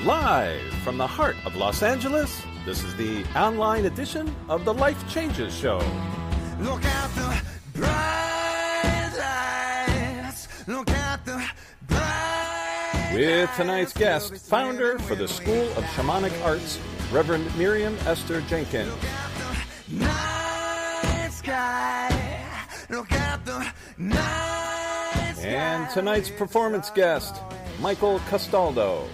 Live from the heart of Los Angeles, this is the online edition of the Life Changes Show. Look at the bright lights. Look at the bright With tonight's guest, founder for the School of Shamanic Arts, Reverend Miriam Esther Jenkins. Look at the night sky. Look at the night sky. And tonight's performance guest, Michael Castaldo.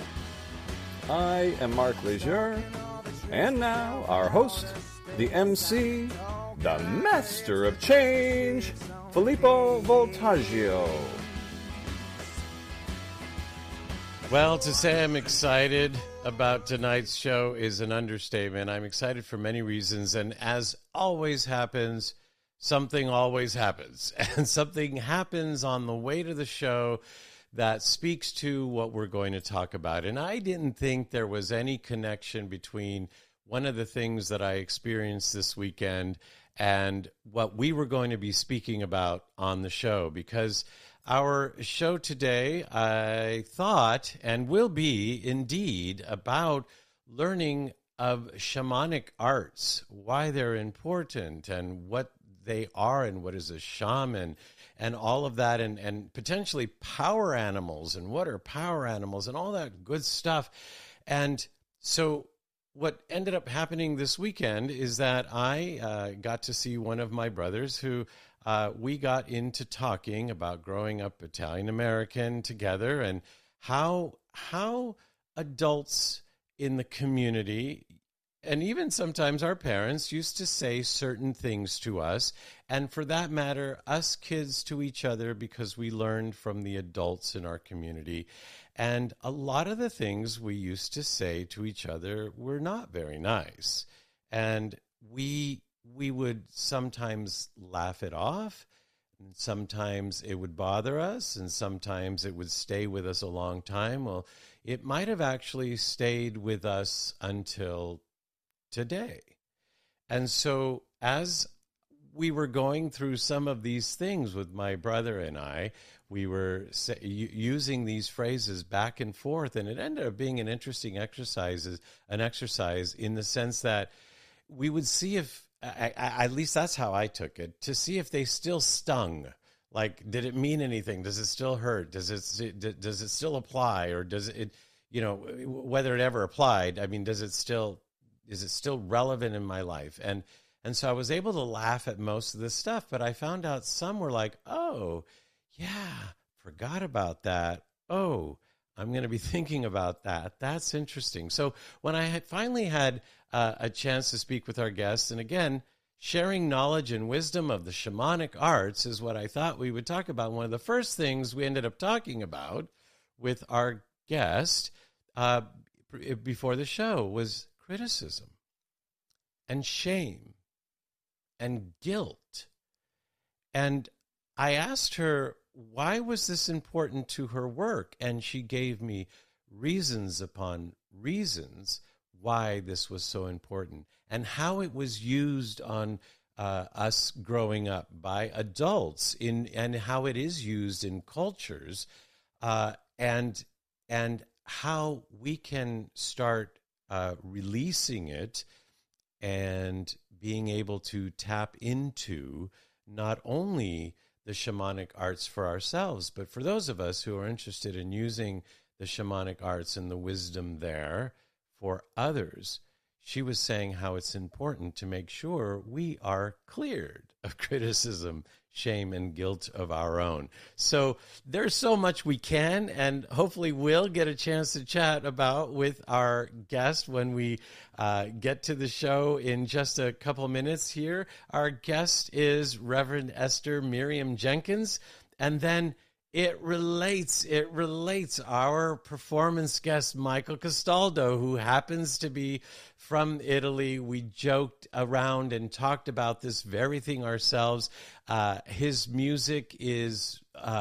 I am Mark Leisure, and now our host, the MC, the Master of Change, Filippo Voltaggio. Well, to say I'm excited about tonight's show is an understatement. I'm excited for many reasons, and as always happens, something always happens. And something happens on the way to the show that speaks to what we're going to talk about. And I didn't think there was any connection between one of the things that I experienced this weekend and what we were going to be speaking about on the show, because our show today, I thought, and will be indeed, about learning of shamanic arts, why they're important and what they are and what is a shaman and all of that, and potentially power animals and what are power animals and all that good stuff. And so what ended up happening this weekend is that I got to see one of my brothers who we got into talking about growing up Italian American together and how adults in the community, and even sometimes our parents, used to say certain things to us, and for that matter, us kids to each other, because we learned from the adults in our community. And a lot of the things we used to say to each other were not very nice. And we would sometimes laugh it off, and sometimes it would bother us, and sometimes it would stay with us a long time. Well, it might have actually stayed with us until today. And so as we were going through some of these things with my brother and I, we were using these phrases back and forth, and it ended up being an interesting exercise in the sense that we would see if, at least that's how I took it, to see if they still stung. Like, did it mean anything? Does it still hurt? Does it still apply? Or does it, whether it ever applied, I mean, is it still relevant in my life? And so I was able to laugh at most of this stuff, but I found out some were like, oh, yeah, forgot about that. Oh, I'm going to be thinking about that. That's interesting. So when I had finally had a chance to speak with our guests, and again, sharing knowledge and wisdom of the shamanic arts is what I thought we would talk about. One of the first things we ended up talking about with our guest before the show was criticism and shame and guilt. And I asked her, why was this important to her work? And she gave me reasons upon reasons why this was so important and how it was used on us growing up by adults and how it is used in cultures, and how we can start releasing it and being able to tap into not only the shamanic arts for ourselves, but for those of us who are interested in using the shamanic arts and the wisdom there for others. She was saying how it's important to make sure we are cleared of criticism, shame, and guilt of our own. So there's so much we can and hopefully will get a chance to chat about with our guest when we get to the show in just a couple minutes here. Our guest is Reverend Esther Miriam Jenkins, and then it relates our performance guest, Michael Castaldo, who happens to be from Italy. We joked around and talked about this very thing ourselves. His music is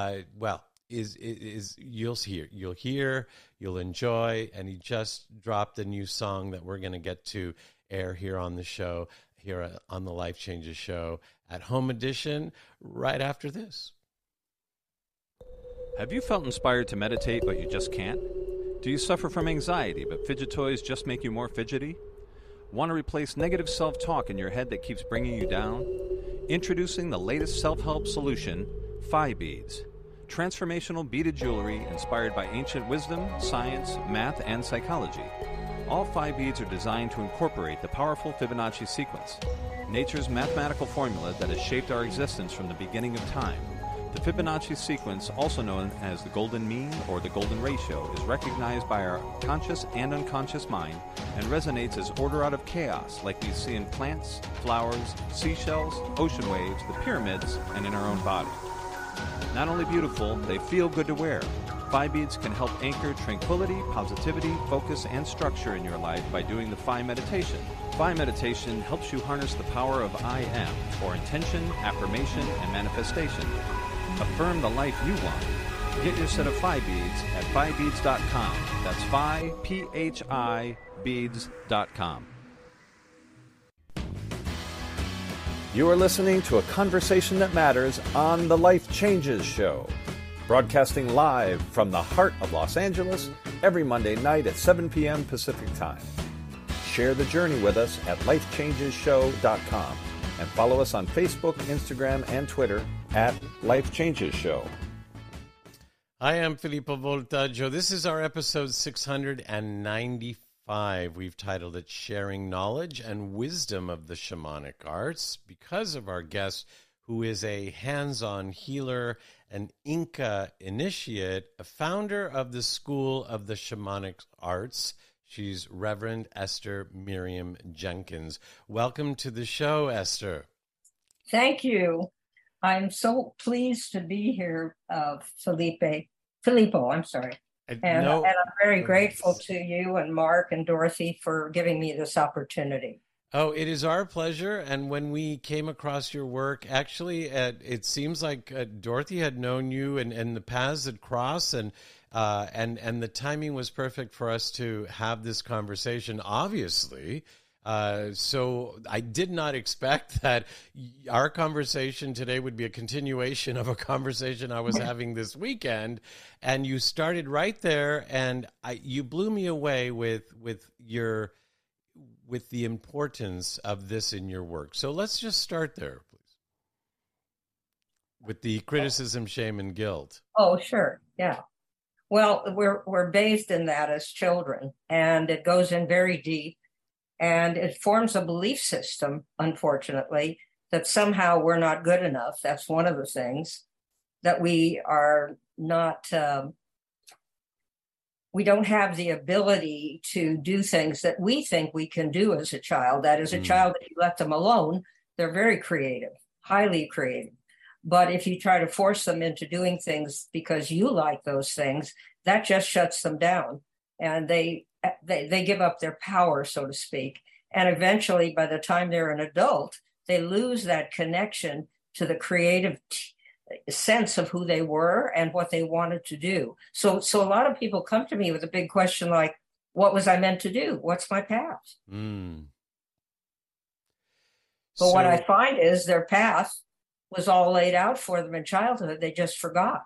you'll hear, you'll enjoy, and he just dropped a new song that we're going to get to air here on the show, here on the Life Changes Show at Home Edition, right after this. Have you felt inspired to meditate, but you just can't? Do you suffer from anxiety, but fidget toys just make you more fidgety? Want to replace negative self-talk in your head that keeps bringing you down? Introducing the latest self-help solution, Phi Beads. Transformational beaded jewelry inspired by ancient wisdom, science, math, and psychology. All Phi Beads are designed to incorporate the powerful Fibonacci sequence, nature's mathematical formula that has shaped our existence from the beginning of time. The Fibonacci sequence, also known as the golden mean or the golden ratio, is recognized by our conscious and unconscious mind and resonates as order out of chaos, like we see in plants, flowers, seashells, ocean waves, the pyramids, and in our own body. Not only beautiful, they feel good to wear. Phi Beads can help anchor tranquility, positivity, focus, and structure in your life by doing the Phi meditation. Phi meditation helps you harness the power of I am, or intention, affirmation, and manifestation. Affirm the life you want. Get your set of Phi Beads at PhiBeads.com. That's Phi, P-H-I, Beads.com. You are listening to A Conversation That Matters on The Life Changes Show, broadcasting live from the heart of Los Angeles every Monday night at 7 p.m. Pacific Time. Share the journey with us at lifechangeshow.com and follow us on Facebook, Instagram, and Twitter at Life Changes Show. I am Filippo Voltaggio. This is our episode 695. We've titled it Sharing Knowledge and Wisdom of the Shamanic Arts because of our guest, who is a hands-on healer, an Inca initiate, a founder of the School of the Shamanic Arts. She's Reverend Esther Miriam Jenkins. Welcome to the show, Esther. Thank you. I'm so pleased to be here, Filippo, I'm sorry. And I'm very grateful to you and Mark and Dorothy for giving me this opportunity. Oh, it is our pleasure. And when we came across your work, actually, it seems like Dorothy had known you and the paths had crossed, and the timing was perfect for us to have this conversation, obviously. So I did not expect that our conversation today would be a continuation of a conversation I was having this weekend. And you started right there, and you blew me away with the importance of this in your work. So let's just start there, please, with the criticism, shame, and guilt. Oh, sure. Yeah. Well, we're bathed in that as children, and it goes in very deep. And it forms a belief system, unfortunately, that somehow we're not good enough. That's one of the things, that we are not, we don't have the ability to do things that we think we can do as a child. That is, a child, if you let them alone, they're very creative, highly creative. But if you try to force them into doing things because you like those things, that just shuts them down. And they give up their power, so to speak. And eventually, by the time they're an adult, they lose that connection to the creative sense of who they were and what they wanted to do. So a lot of people come to me with a big question like, what was I meant to do? What's my path? But what I find is their path was all laid out for them in childhood. They just forgot.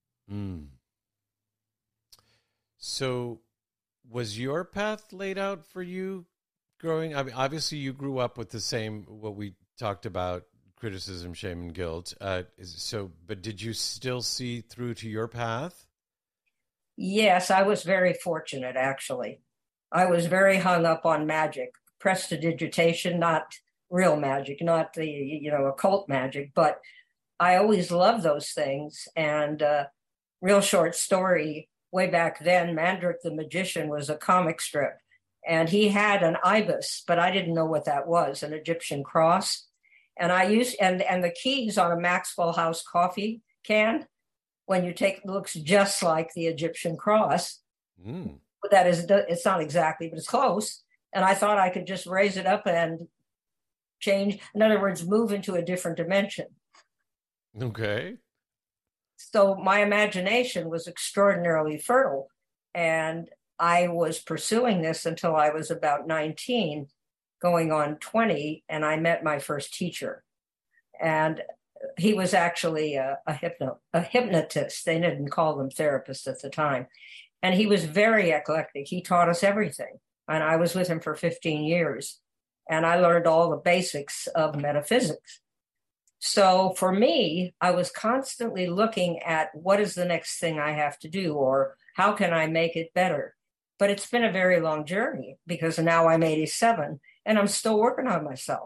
So was your path laid out for you growing? I mean, obviously you grew up with the same, what we talked about, criticism, shame, and guilt. But did you still see through to your path? Yes, I was very fortunate, actually. I was very hung up on magic, prestidigitation, not real magic, not the, occult magic, but I always loved those things. And real short story, way back then, Mandrick the Magician was a comic strip, and he had an ibis, but I didn't know what that was, an Egyptian cross. And I used, and the keys on a Maxwell House coffee can, when you take, looks just like the Egyptian cross. But that is, it's not exactly, but it's close. And I thought I could just raise it up and change, in other words, move into a different dimension. Okay. So my imagination was extraordinarily fertile, and I was pursuing this until I was about 19, going on 20, and I met my first teacher. And he was actually a hypnotist. They didn't call them therapists at the time. And he was very eclectic. He taught us everything. And I was with him for 15 years. And I learned all the basics of metaphysics. So for me, I was constantly looking at what is the next thing I have to do, or how can I make it better? But it's been a very long journey, because now I'm 87 and I'm still working on myself.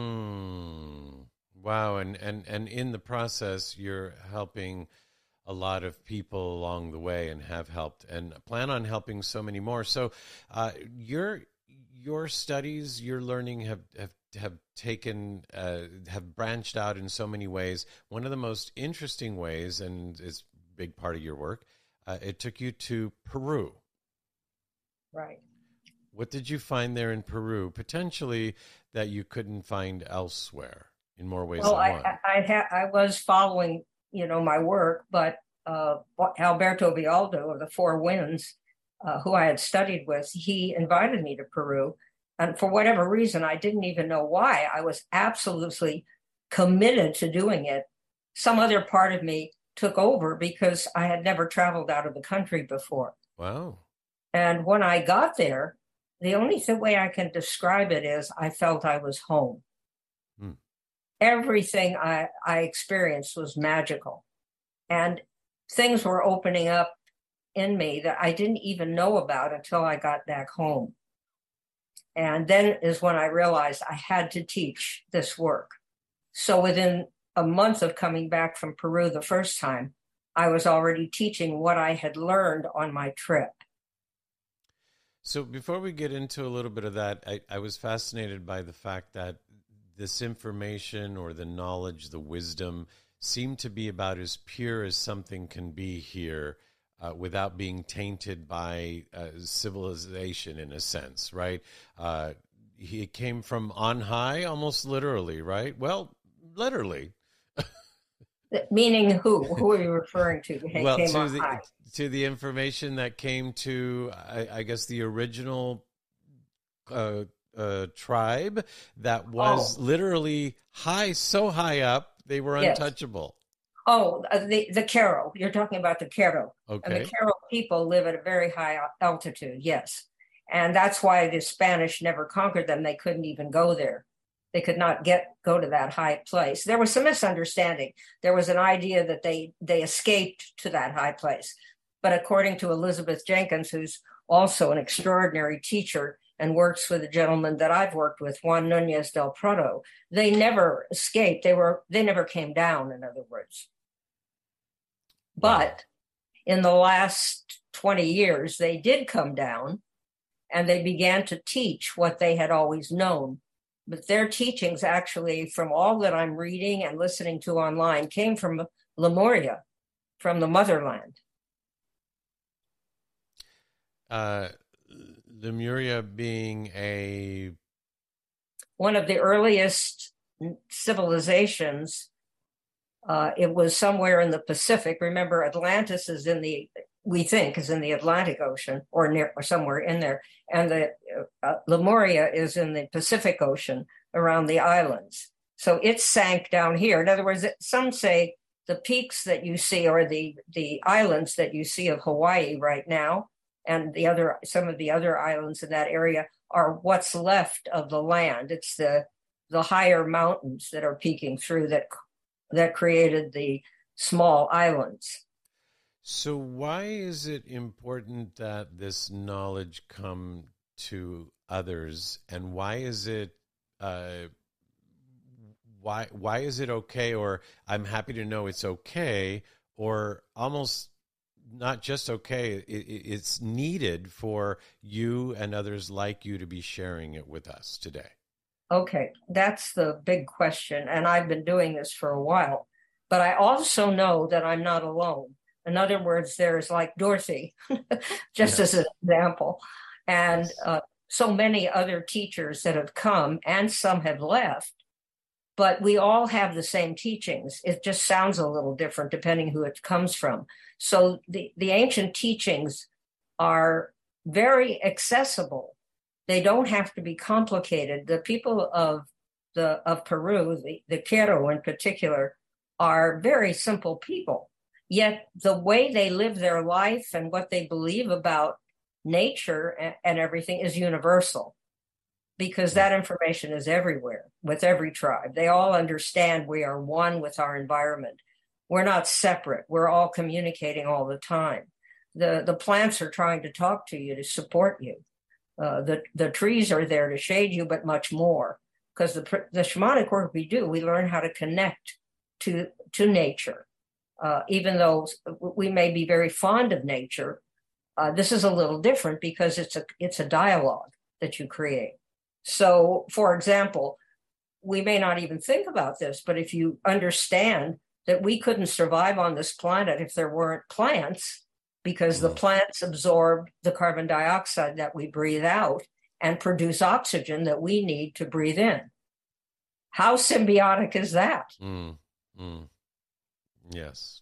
Wow. And in the process, you're helping a lot of people along the way, and have helped, and plan on helping so many more. So your studies, your learning have taken, have branched out in so many ways. One of the most interesting ways, and it's a big part of your work, it took you to Peru. Right. What did you find there in Peru, potentially, that you couldn't find elsewhere in more ways than one? I was following, my work, but Alberto Villoldo of the Four Winds, who I had studied with, he invited me to Peru. And for whatever reason, I didn't even know why, I was absolutely committed to doing it. Some other part of me took over because I had never traveled out of the country before. Wow. And when I got there, the only way I can describe it is I felt I was home. Everything I experienced was magical. And things were opening up in me that I didn't even know about until I got back home. And then is when I realized I had to teach this work. So within a month of coming back from Peru the first time, I was already teaching what I had learned on my trip. So before we get into a little bit of that, I was fascinated by the fact that this information, or the knowledge, the wisdom, seemed to be about as pure as something can be here, without being tainted by civilization, in a sense, right? He came from on high, almost literally, right? Well, literally. Meaning who? Who are you referring to? Well, to the information that came to, I guess, the original tribe that was literally high, so high up, they were untouchable. Oh, the Q'ero. You're talking about the Q'ero. Okay. And the Q'ero people live at a very high altitude, yes. And that's why the Spanish never conquered them. They couldn't even go there. They could not go to that high place. There was some misunderstanding. There was an idea that they escaped to that high place. But according to Elizabeth Jenkins, who's also an extraordinary teacher and works with a gentleman that I've worked with, Juan Nunez del Prado, they never escaped. They never came down, in other words. But in the last 20 years, they did come down, and they began to teach what they had always known. But their teachings, actually, from all that I'm reading and listening to online, came from Lemuria, from the motherland. Lemuria being one of the earliest civilizations. It was somewhere in the Pacific. Remember, Atlantis is we think is in the Atlantic Ocean, or somewhere in there. And the Lemuria is in the Pacific Ocean, around the islands. So it sank down here. In other words, some say the peaks that you see, or the islands that you see of Hawaii right now, and some of the other islands in that area, are what's left of the land. It's the higher mountains that are peeking through that created the small islands. So why is it important that this knowledge come to others, and why is it why is it okay, or I'm happy to know it's okay, or almost not just okay, it's needed for you and others like you to be sharing it with us today? Okay, that's the big question. And I've been doing this for a while, but I also know that I'm not alone. In other words, there's like Dorothy, just as an example, and so many other teachers that have come, and some have left, but we all have the same teachings. It just sounds a little different depending who it comes from. So the ancient teachings are very accessible. They don't have to be complicated. The people of Peru, the Q'ero in particular, are very simple people. Yet the way they live their life and what they believe about nature and everything is universal, because that information is everywhere with every tribe. They all understand we are one with our environment. We're not separate. We're all communicating all the time. The plants are trying to talk to you, to support you. The trees are there to shade you, but much more. Because the shamanic work we do, we learn how to connect to nature. Even though we may be very fond of nature, this is a little different because it's a dialogue that you create. So, for example, we may not even think about this, but if you understand that we couldn't survive on this planet if there weren't plants, because the plants absorb the carbon dioxide that we breathe out and produce oxygen that we need to breathe in. How symbiotic is that? Yes.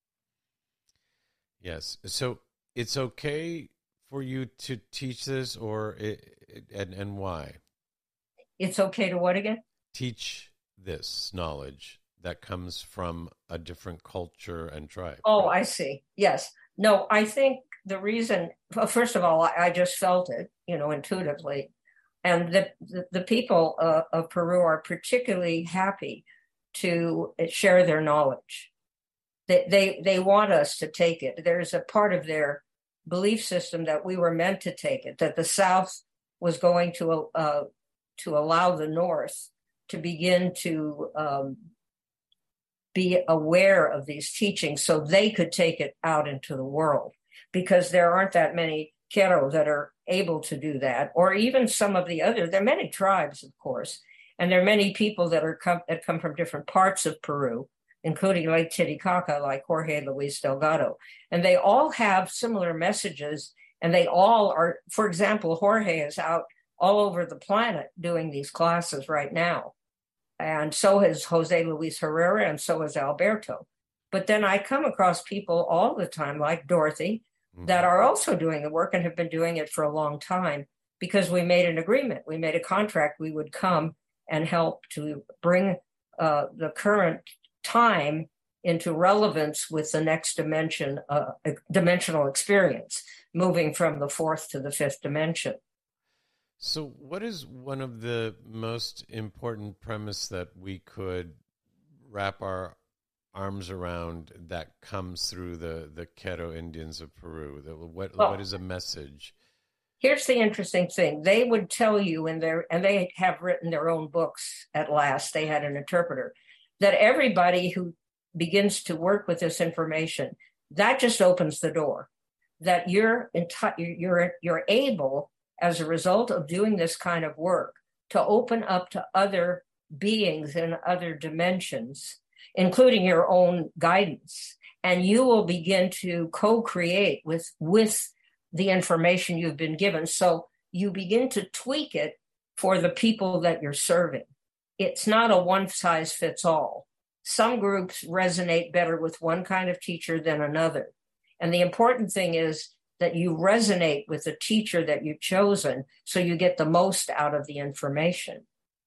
Yes. So it's okay for you to teach this, and why? It's okay to what again? Teach this knowledge that comes from a different culture and tribe. Oh, I see. Yes. No, I think the reason, well, first of all, I just felt it, intuitively. And the people of Peru are particularly happy to share their knowledge. They want us to take it. There's a part of their belief system that we were meant to take it, that the South was going to allow the North to begin to be aware of these teachings so they could take it out into the world, because there aren't that many Q'ero that are able to do that, or even some of the other. There are many tribes, of course, and there are many people that come from different parts of Peru, including Lake Titicaca, like Jorge Luis Delgado. And they all have similar messages, and they all are, for example, Jorge is out all over the planet doing these classes right now. And so has Jose Luis Herrera, and so has Alberto. But then I come across people all the time, like Dorothy, that are also doing the work and have been doing it for a long time, because we made an agreement. We made a contract. We would come and help to bring the current time into relevance with the next dimension, dimensional experience, moving from the fourth to the fifth dimension. So what is one of the most important premise that we could wrap our arms around that comes through the Q'ero Indians of Peru? What is a message? Here's the interesting thing. They would tell you and they have written their own books at last. They had an interpreter, that everybody who begins to work with this information, that just opens the door. That you're able, as a result of doing this kind of work, to open up to other beings in other dimensions, including your own guidance. And you will begin to co-create with the information you've been given. So you begin to tweak it for the people that you're serving. It's not a one-size-fits-all. Some groups resonate better with one kind of teacher than another. And the important thing is that you resonate with the teacher that you've chosen so you get the most out of the information.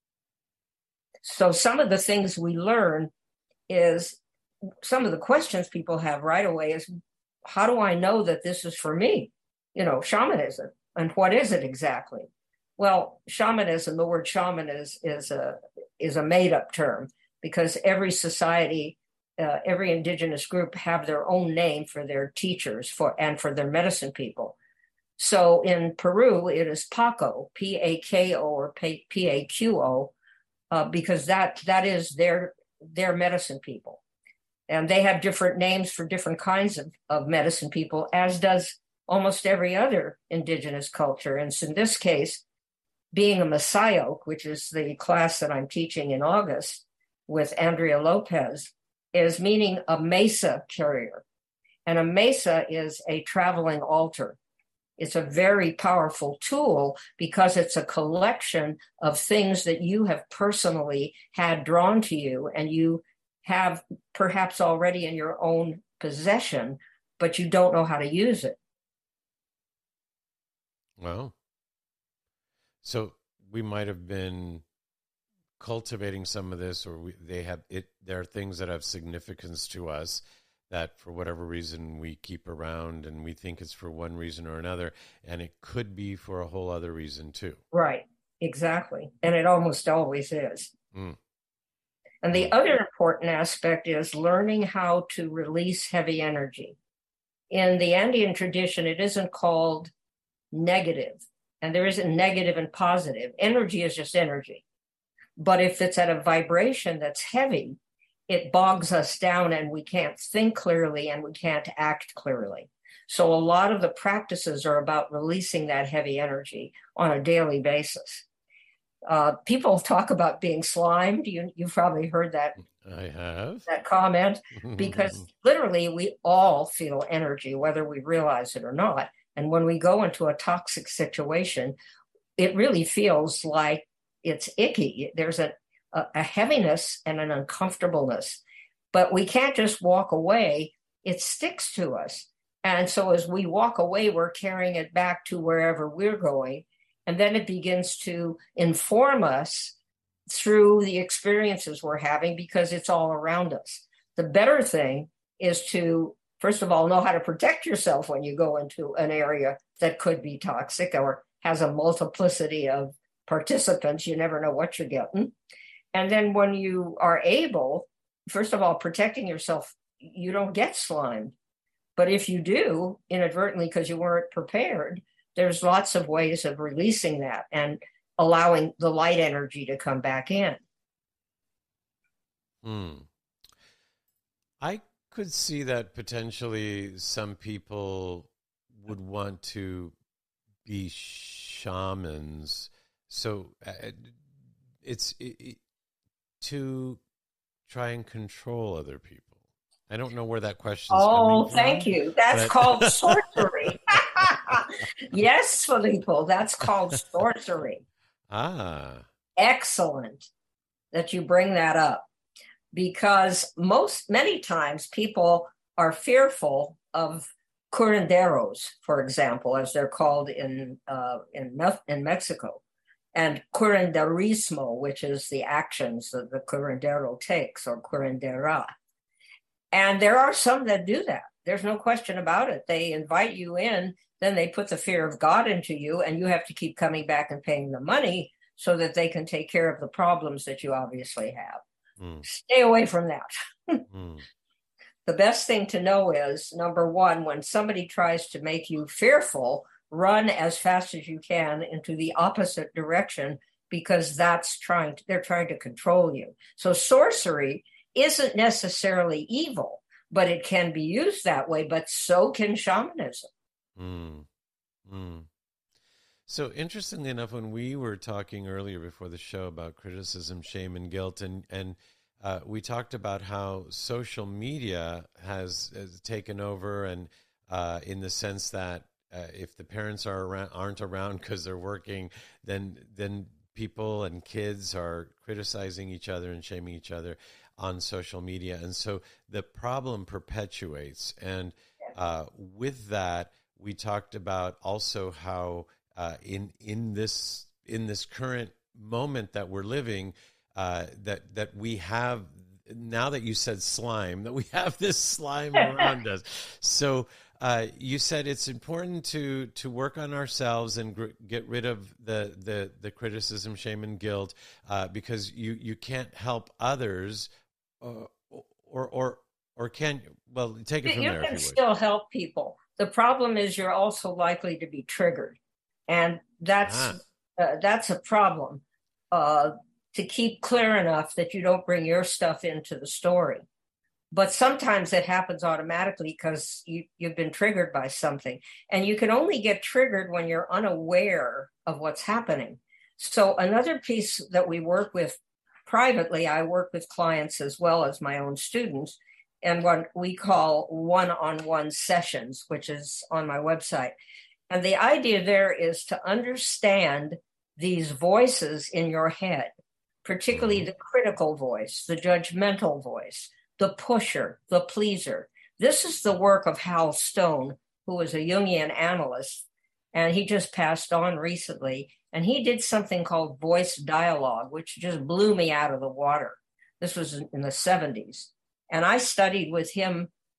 So some of the things we learn is, some of the questions people have right away is, how do I know that this is for me? Shamanism. And what is it exactly? Well, shamanism, the word shaman is a made-up term, because every society, every indigenous group have their own name for their teachers and for their medicine people. So in Peru, it is Paco, P-A-K-O or P-A-Q-O, because that is their medicine people. And they have different names for different kinds of medicine people, as does almost every other indigenous culture. And so in this case, being a Masayo, which is the class that I'm teaching in August with Andrea Lopez, is meaning a mesa carrier. And a mesa is a traveling altar. It's a very powerful tool because it's a collection of things that you have personally had drawn to you and you have perhaps already in your own possession, but you don't know how to use it. Wow. So we might have been cultivating some of this, or there are things that have significance to us that for whatever reason we keep around and we think it's for one reason or another, and it could be for a whole other reason too. Right, exactly. And it almost always is. Mm. And the other important aspect is learning how to release heavy energy. In the Andean tradition, it isn't called negative, and there isn't negative and positive. Energy is just energy. But if it's at a vibration that's heavy, it bogs us down and we can't think clearly and we can't act clearly. So a lot of the practices are about releasing that heavy energy on a daily basis. People talk about being slimed. You've probably heard that. I have. That comment, because literally we all feel energy, whether we realize it or not. And when we go into a toxic situation, it really feels like it's icky. There's a heaviness and an uncomfortableness, but we can't just walk away. It sticks to us. And so as we walk away, we're carrying it back to wherever we're going. And then it begins to inform us through the experiences we're having because it's all around us. The better thing is to, first of all, know how to protect yourself when you go into an area that could be toxic or has a multiplicity of participants. You never know what you're getting. And then when you are able, first of all, protecting yourself, you don't get slimed. But if you do, inadvertently, because you weren't prepared, there's lots of ways of releasing that and allowing the light energy to come back in. I could see that potentially some people would want to be shamans. So it's to try and control other people. I don't know where that question is coming from. Thank you. That's called sorcery. Yes, Filippo, that's called sorcery. Excellent that you bring that up, because many times people are fearful of curanderos, for example, as they're called in Mexico, and curanderismo, which is the actions that the curandero takes, or curandera. And there are some that do that. There's no question about it. They invite you in, then they put the fear of God into you, and you have to keep coming back and paying the money so that they can take care of the problems that you obviously have. Stay away from that. The best thing to know is, number one, when somebody tries to make you fearful, run as fast as you can into the opposite direction, because they're trying to control you. So sorcery isn't necessarily evil, but it can be used that way, but so can shamanism. So interestingly enough, when we were talking earlier before the show about criticism, shame, and guilt, and we talked about how social media has taken over, and in the sense that if the parents aren't around because they're working, then people and kids are criticizing each other and shaming each other on social media, and so the problem perpetuates. And with that, we talked about also how in this current moment that we're living, that we have, now that you said slime, that we have this slime around us. So you said it's important to work on ourselves and get rid of the criticism, shame, and guilt, because you can't help others. Or can you? Well, take it from there. You can still help people. The problem is you're also likely to be triggered, and that's a problem. To keep clear enough that you don't bring your stuff into the story, but sometimes it happens automatically because you've been triggered by something, and you can only get triggered when you're unaware of what's happening. So another piece that we work with privately, I work with clients as well as my own students, and what we call one-on-one sessions, which is on my website. And the idea there is to understand these voices in your head, particularly the critical voice, the judgmental voice, the pusher, the pleaser. This is the work of Hal Stone, who was a Jungian analyst, and he just passed on recently. And he did something called voice dialogue, which just blew me out of the water. This was in the 70s. And I studied with him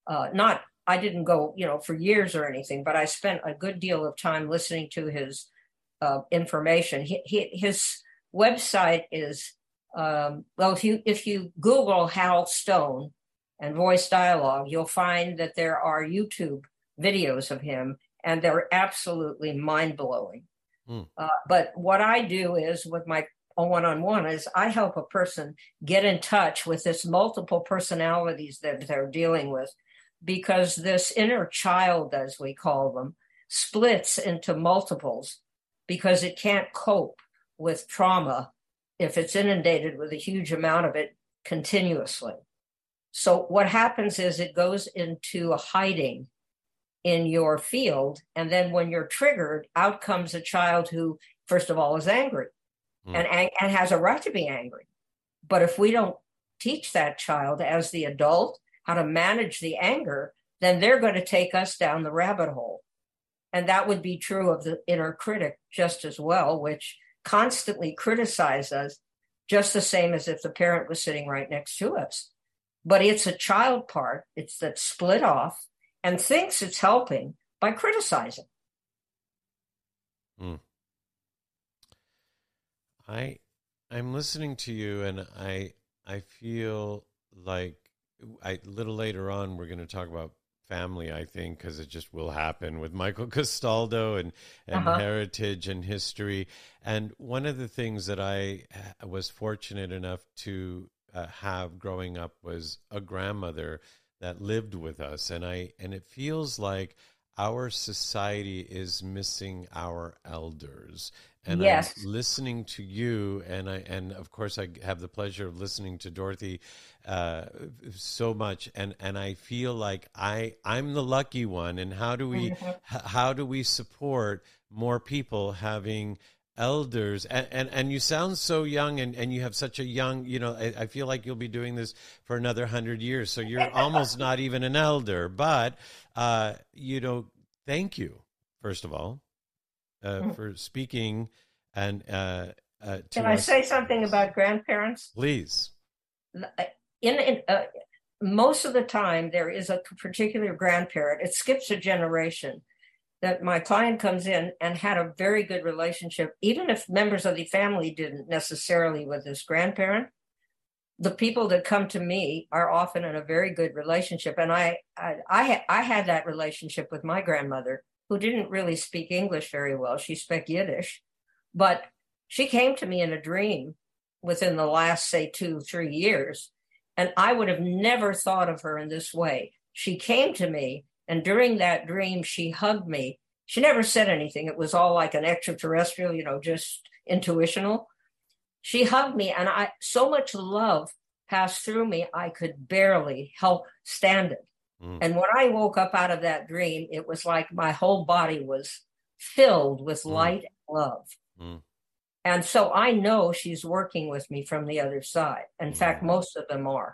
not, I didn't go, for years or anything, but I spent a good deal of time listening to his information. His website is, well, if you Google Hal Stone and voice dialogue, you'll find that there are YouTube videos of him, and they're absolutely mind-blowing. But what I do is with my one-on-one is I help a person get in touch with this multiple personalities that they're dealing with, because this inner child, as we call them, splits into multiples because it can't cope with trauma if it's inundated with a huge amount of it continuously. So what happens is it goes into a hiding in your field. And then when you're triggered, out comes a child who, first of all, is angry and has a right to be angry. But if we don't teach that child as the adult how to manage the anger, then they're going to take us down the rabbit hole. And that would be true of the inner critic just as well, which constantly criticize us just the same as if the parent was sitting right next to us. But it's a child part, it's that split off and thinks it's helping by criticizing. I'm listening to you, and I feel like a little later on we're going to talk about family, I think, because it just will happen with Michael Castaldo and heritage and history. And one of the things that I was fortunate enough to have growing up was a grandmother that lived with us, and it feels like our society is missing our elders. And yes. I'm listening to you, and of course I have the pleasure of listening to Dorothy so much, and I feel like I'm the lucky one. And how do we support more people having elders? And you sound so young, and you have such a young, I feel like you'll be doing this for another 100 years, so you're almost not even an elder. But thank you, first of all, for speaking. And can I say something about grandparents? Please. In most of the time, there is a particular grandparent. It skips a generation that my client comes in and had a very good relationship, even if members of the family didn't necessarily with this grandparent. The people that come to me are often in a very good relationship. And I had that relationship with my grandmother, who didn't really speak English very well. She spoke Yiddish, but she came to me in a dream within the last, say, 2-3 years. And I would have never thought of her in this way. She came to me, and during that dream, she hugged me. She never said anything. It was all like an extraterrestrial, just intuitional. She hugged me, and so much love passed through me, I could barely help stand it. And when I woke up out of that dream, it was like my whole body was filled with light and love. And so I know she's working with me from the other side. In fact, most of them are.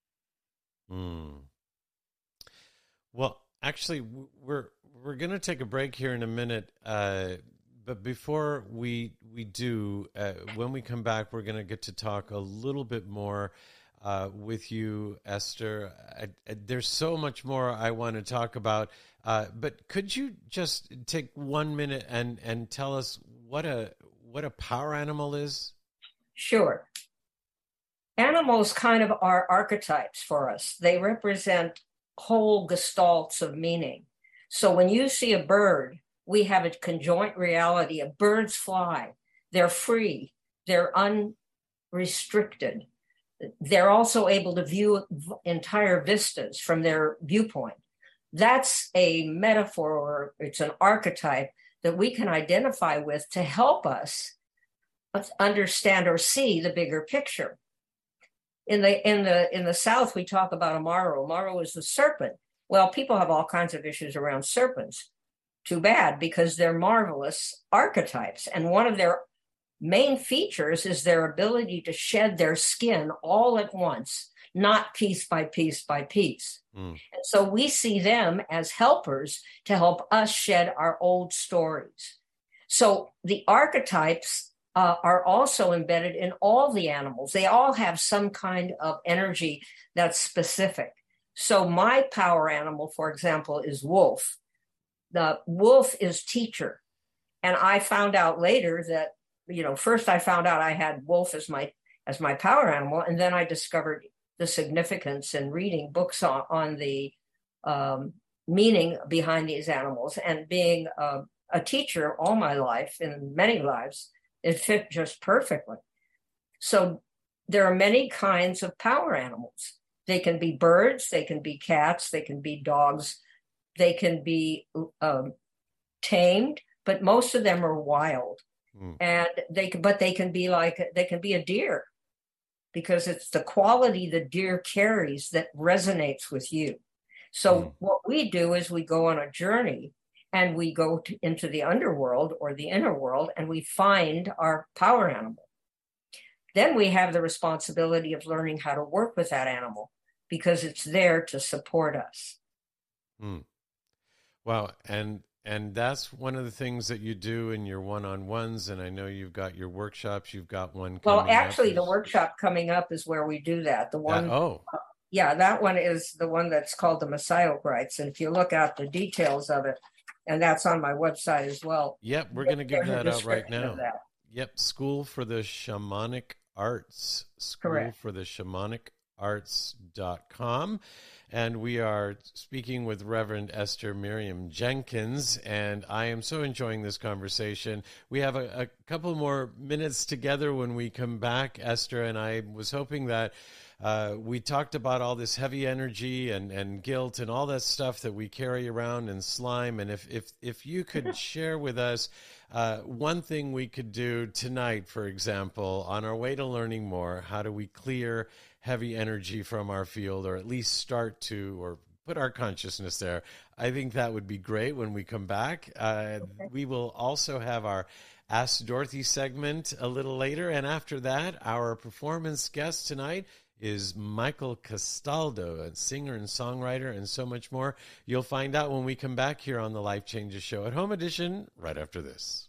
Well, actually, we're going to take a break here in a minute. But before we do, when we come back, we're going to get to talk a little bit more with you, Esther. There's so much more I want to talk about. But could you just take 1 minute and tell us what a power animal is? Sure. Animals kind of are archetypes for us. They represent whole gestalts of meaning. So when you see a bird, we have a conjoint reality. Birds fly. They're free. They're unrestricted. They're also able to view entire vistas from their viewpoint. That's a metaphor, or it's an archetype that we can identify with to help us understand or see the bigger picture. In the South, we talk about Amaru. Amaru is the serpent. Well, people have all kinds of issues around serpents. Too bad, because they're marvelous archetypes. And one of their main features is their ability to shed their skin all at once, not piece by piece by piece. And so we see them as helpers to help us shed our old stories. So the archetypes are also embedded in all the animals. They all have some kind of energy that's specific. So my power animal, for example, is wolf. The wolf is teacher. And I found out later that, first I found out I had wolf as my power animal, and then I discovered the significance in reading books on the meaning behind these animals. And being a teacher all my life, in many lives, it fit just perfectly. So there are many kinds of power animals. They can be birds, they can be cats, they can be dogs, they can be tamed, but most of them are wild. And they can be a deer, because it's the quality the deer carries that resonates with you. So what we do is we go on a journey, and we go into the underworld or the inner world, and we find our power animal. Then we have the responsibility of learning how to work with that animal, because it's there to support us. Wow. And that's one of the things that you do in your one-on-ones. And I know you've got your workshops. You've got one coming Well, actually, up. the workshop coming up is where we do that. The one, that one is the one that's called the Messiah Rites. And if you look at the details of it, and that's on my website as well. Yep, we're going to give that out right now. Yep, School for the Shamanic Arts. Correct. School for the Shamanic Arts.com. And we are speaking with Reverend Esther Miriam Jenkins, and I am so enjoying this conversation. We have a couple more minutes together when we come back, Esther, and I was hoping that we talked about all this heavy energy and guilt and all that stuff that we carry around and slime. And if you could share with us one thing we could do tonight, for example, on our way to learning more, how do we clear heavy energy from our field, or at least start to, or put our consciousness there? I think that would be great when we come back. We will also have our Ask Dorothy segment a little later. And after that, our performance guest tonight is Michael Castaldo, a singer and songwriter, and so much more. You'll find out when we come back here on the Life Changes Show at Home Edition right after this.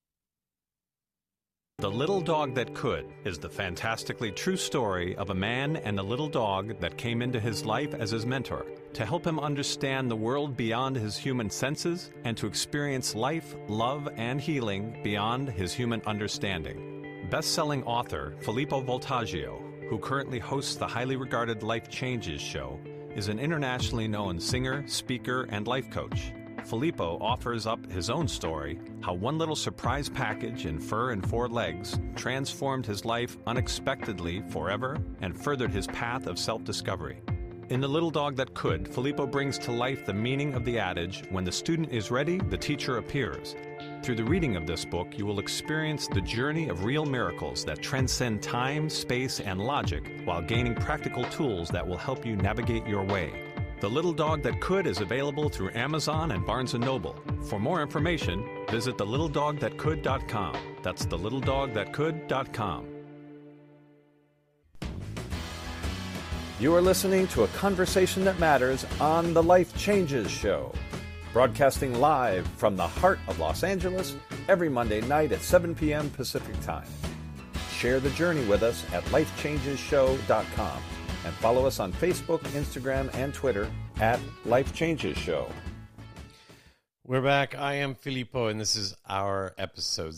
The Little Dog That Could is the fantastically true story of a man and a little dog that came into his life as his mentor to help him understand the world beyond his human senses and to experience life, love, and healing beyond his human understanding. Best-selling author Filippo Voltaggio, who currently hosts the highly regarded Life Changes Show, is an internationally known singer, speaker, and life coach. Filippo offers up his own story, how one little surprise package in fur and 4 legs transformed his life unexpectedly forever and furthered his path of self-discovery. In The Little Dog That Could, Filippo brings to life the meaning of the adage, when the student is ready, the teacher appears. Through the reading of this book, you will experience the journey of real miracles that transcend time, space, and logic while gaining practical tools that will help you navigate your way. The Little Dog That Could is available through Amazon and Barnes & Noble. For more information, visit thelittledogthatcould.com. That's thelittledogthatcould.com. You are listening to A Conversation That Matters on the Life Changes Show, broadcasting live from the heart of Los Angeles every Monday night at 7 p.m. Pacific Time. Share the journey with us at lifechangeshow.com. And follow us on Facebook, Instagram, and Twitter at Life Changes Show. We're back. I am Filippo, and this is our episode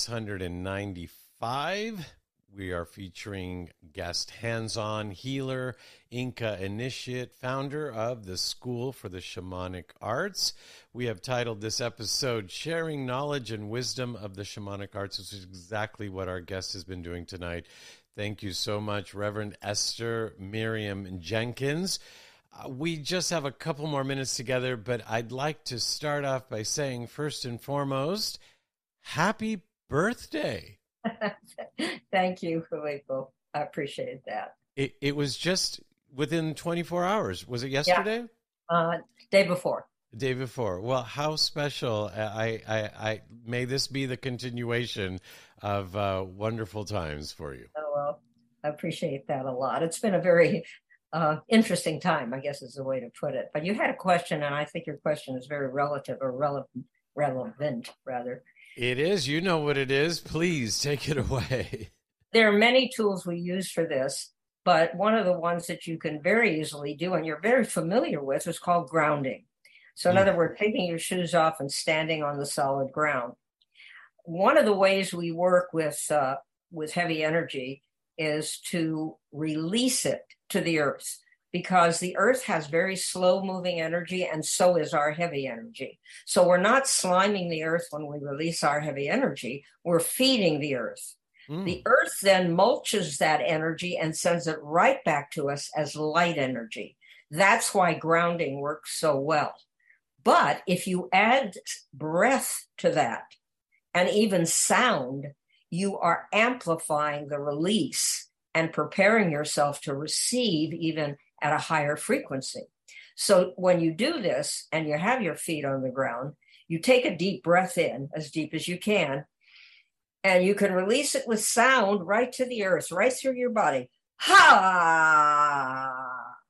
695. We are featuring guest hands-on healer, Inca initiate, founder of the School for the Shamanic Arts. We have titled this episode, Sharing Knowledge and Wisdom of the Shamanic Arts, which is exactly what our guest has been doing tonight. Thank you so much, Reverend Esther Miriam Jenkins. We just have a couple more minutes together, but I'd like to start off by saying, first and foremost, happy birthday. Thank you, Filippo. I appreciate that. It was just within 24 hours. Was it yesterday? Yeah. Day before. The day before. Well, how special. I may this be the continuation of wonderful times for you. Oh, well, I appreciate that a lot. It's been a very interesting time, I guess is the way to put it. But you had a question, and I think your question is very relevant, rather. It is. You know what it is. Please take it away. There are many tools we use for this. But one of the ones that you can very easily do and you're very familiar with is called grounding. So in other words, taking your shoes off and standing on the solid ground. One of the ways we work with heavy energy is to release it to the earth, because the earth has very slow moving energy, and so is our heavy energy. So we're not sliming the earth when we release our heavy energy, we're feeding the earth. The earth then mulches that energy and sends it right back to us as light energy. That's why grounding works so well. But if you add breath to that and even sound, you are amplifying the release and preparing yourself to receive even at a higher frequency. So when you do this and you have your feet on the ground, you take a deep breath in, as deep as you can, and you can release it with sound right to the earth, right through your body. Ha!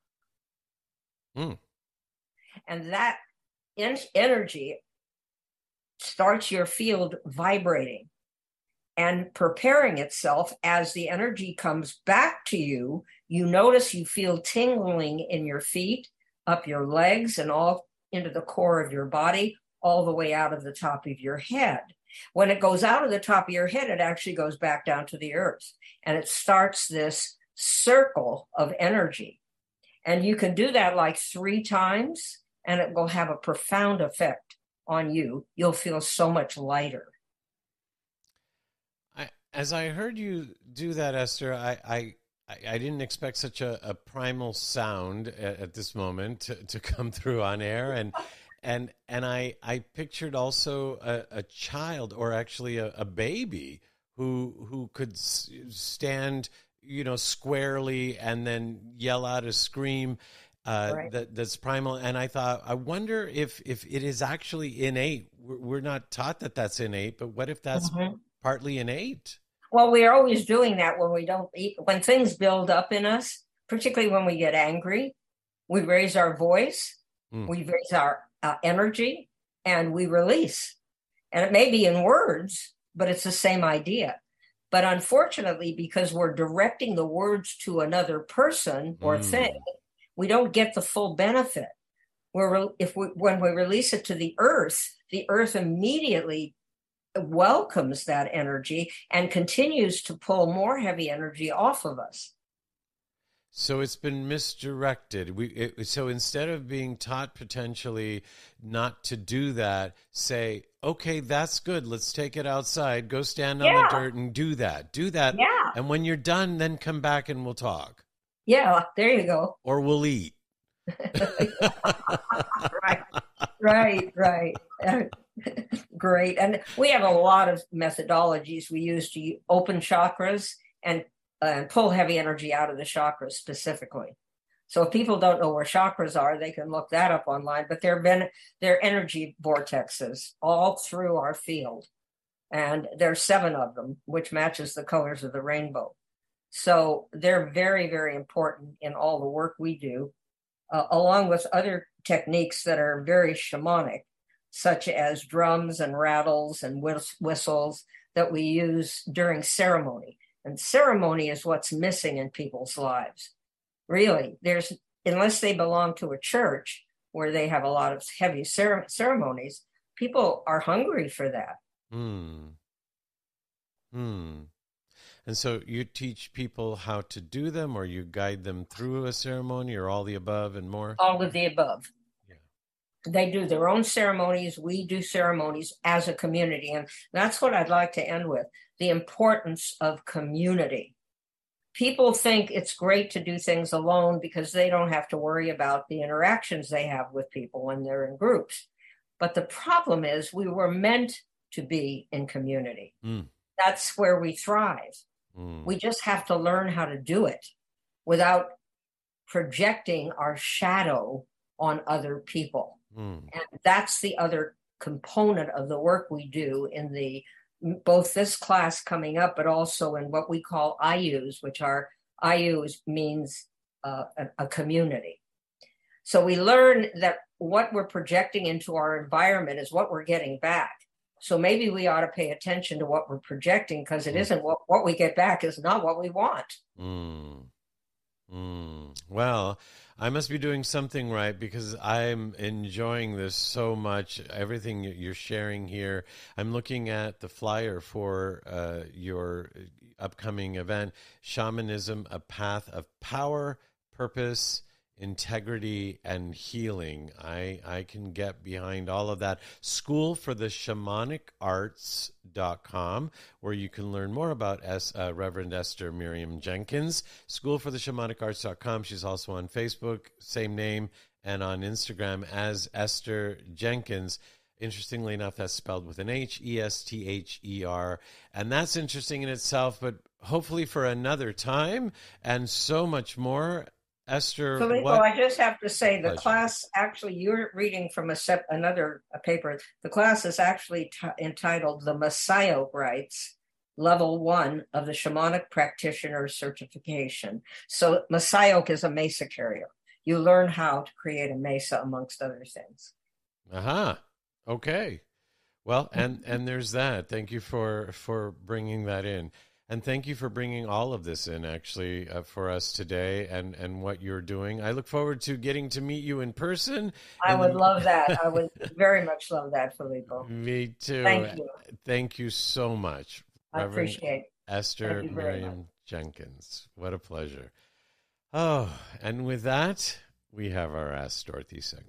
And that energy starts your field vibrating and preparing itself. As the energy comes back to you, you notice you feel tingling in your feet, up your legs, and all into the core of your body, all the way out of the top of your head. When it goes out of the top of your head, it actually goes back down to the earth, and it starts this circle of energy. And you can do that like 3 times, and it will have a profound effect on you. You'll feel so much lighter. As I heard you do that, Esther, I didn't expect such a primal sound at this moment to come through on air, and I pictured also a child, or actually a baby who could stand, squarely and then yell out a scream that's primal. And I thought, I wonder if it is actually innate. We're not taught that that's innate, but what if that's partly innate? Well, we're always doing that when we don't eat. When things build up in us, particularly when we get angry, we raise our voice, we raise our energy, and we release. And it may be in words, but it's the same idea. But unfortunately, because we're directing the words to another person or thing, we don't get the full benefit. When we release it to the earth immediately welcomes that energy and continues to pull more heavy energy off of us. So it's been misdirected. So instead of being taught potentially not to do that, say, okay, that's good. Let's take it outside. Go stand on the dirt and do that. Yeah. And when you're done, then come back and we'll talk. Yeah, there you go. Or we'll eat. Right. Great. And we have a lot of methodologies we use to open chakras and pull heavy energy out of the chakras specifically. So if people don't know where chakras are, they can look that up online. But they're energy vortexes all through our field. And there's 7 of them, which matches the colors of the rainbow. So they're very, very important in all the work we do, along with other techniques that are very shamanic, such as drums and rattles and whistles that we use during ceremony. And ceremony is what's missing in people's lives. Really, unless they belong to a church where they have a lot of heavy ceremonies, people are hungry for that. And so you teach people how to do them, or you guide them through a ceremony, or all the above and more? All of the above. They do their own ceremonies. We do ceremonies as a community. And that's what I'd like to end with, the importance of community. People think it's great to do things alone because they don't have to worry about the interactions they have with people when they're in groups. But the problem is we were meant to be in community. That's where we thrive. We just have to learn how to do it without projecting our shadow on other people. And that's the other component of the work we do in both this class coming up, but also in what we call IUs, which are IUs means a community. So we learn that what we're projecting into our environment is what we're getting back. So maybe we ought to pay attention to what we're projecting, because it isn't what we get back is not what we want. Well, I must be doing something right because I'm enjoying this so much. Everything you're sharing here. I'm looking at the flyer for your upcoming event, Shamanism, A Path of Power, Purpose, Integrity, and Healing. I can get behind all of that. SchoolForTheShamaniCArts.com, where you can learn more about Reverend Esther Miriam Jenkins. SchoolForTheShamaniCArts.com. She's also on Facebook, same name, and on Instagram as Esther Jenkins. Interestingly enough, that's spelled with an H, E-S-T-H-E-R. And that's interesting in itself, but hopefully for another time and so much more. Esther, Filippo, I just have to say the class, actually, you're reading from another paper. The class is actually entitled The Messiah Rites, Level 1 of the Shamanic Practitioner Certification. So Messiah is a mesa carrier. You learn how to create a mesa, amongst other things. Aha. Okay. Well, and there's that. Thank you for bringing that in. And thank you for bringing all of this in, actually, for us today and what you're doing. I look forward to getting to meet you in person. I would love that. I would very much love that, Filippo. Me too. Thank you. Thank you so much. I appreciate it. Esther Miriam Jenkins. What a pleasure. Oh, and with that, we have our Ask Dorothy segment.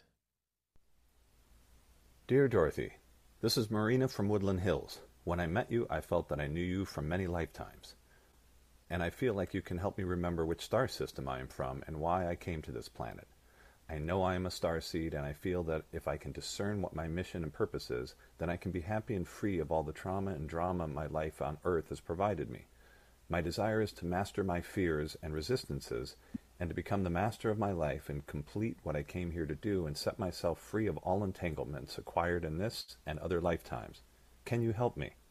Dear Dorothy, this is Marina from Woodland Hills. When I met you, I felt that I knew you from many lifetimes. And I feel like you can help me remember which star system I am from and why I came to this planet. I know I am a starseed, and I feel that if I can discern what my mission and purpose is, then I can be happy and free of all the trauma and drama my life on Earth has provided me. My desire is to master my fears and resistances, and to become the master of my life and complete what I came here to do and set myself free of all entanglements acquired in this and other lifetimes. Can you help me?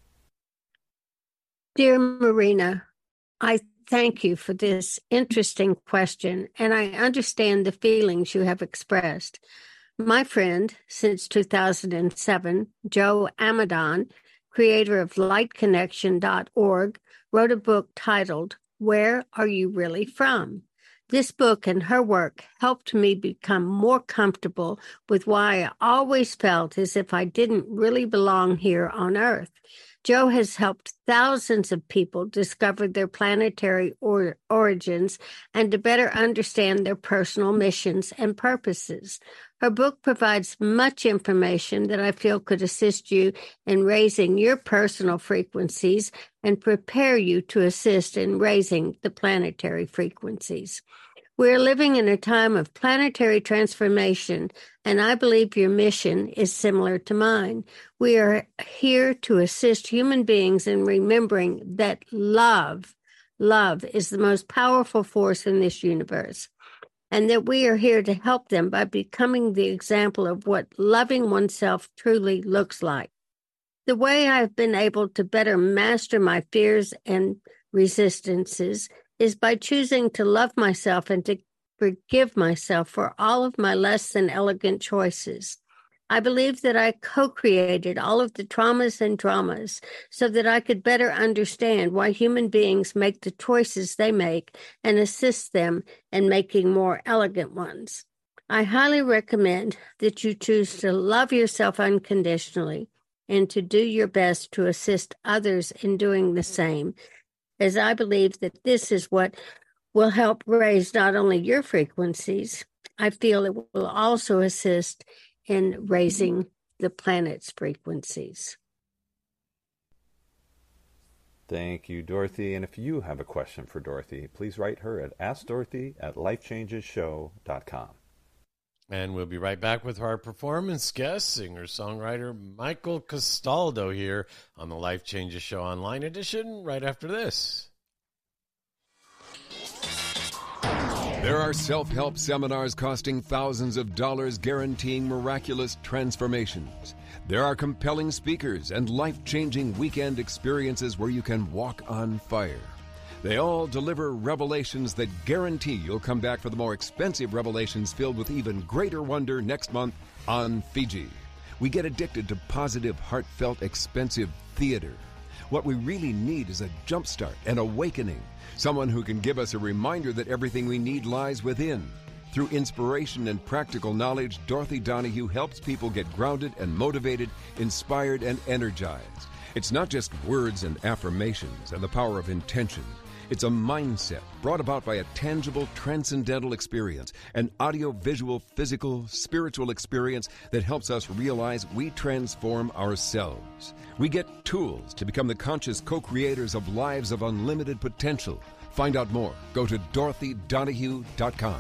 Dear Marina, I thank you for this interesting question, and I understand the feelings you have expressed. My friend, since 2007, Joe Amadon, creator of LightConnection.org, wrote a book titled, Where Are You Really From? This book and her work helped me become more comfortable with why I always felt as if I didn't really belong here on Earth. Joe has helped thousands of people discover their planetary origins and to better understand their personal missions and purposes. Her book provides much information that I feel could assist you in raising your personal frequencies and prepare you to assist in raising the planetary frequencies. We're living in a time of planetary transformation, and I believe your mission is similar to mine. We are here to assist human beings in remembering that love is the most powerful force in this universe, and that we are here to help them by becoming the example of what loving oneself truly looks like. The way I've been able to better master my fears and resistances is by choosing to love myself and to forgive myself for all of my less than elegant choices. I believe that I co-created all of the traumas and dramas so that I could better understand why human beings make the choices they make and assist them in making more elegant ones. I highly recommend that you choose to love yourself unconditionally and to do your best to assist others in doing the same, as I believe that this is what will help raise not only your frequencies, I feel it will also assist in raising the planet's frequencies. Thank you, Dorothy. And if you have a question for Dorothy, please write her at AskDorothy@LifeChangesShow.com. And we'll be right back with our performance guest, singer-songwriter Michael Castaldo here on the Life Changes Show Online Edition right after this. There are self-help seminars costing thousands of dollars guaranteeing miraculous transformations. There are compelling speakers and life-changing weekend experiences where you can walk on fire. They all deliver revelations that guarantee you'll come back for the more expensive revelations filled with even greater wonder next month on Fiji. We get addicted to positive, heartfelt, expensive theater. What we really need is a jumpstart, an awakening, someone who can give us a reminder that everything we need lies within. Through inspiration and practical knowledge, Dorothy Donahue helps people get grounded and motivated, inspired and energized. It's not just words and affirmations and the power of intention. It's a mindset brought about by a tangible, transcendental experience, an audio-visual, physical, spiritual experience that helps us realize we transform ourselves. We get tools to become the conscious co-creators of lives of unlimited potential. Find out more. Go to DorothyDonahue.com.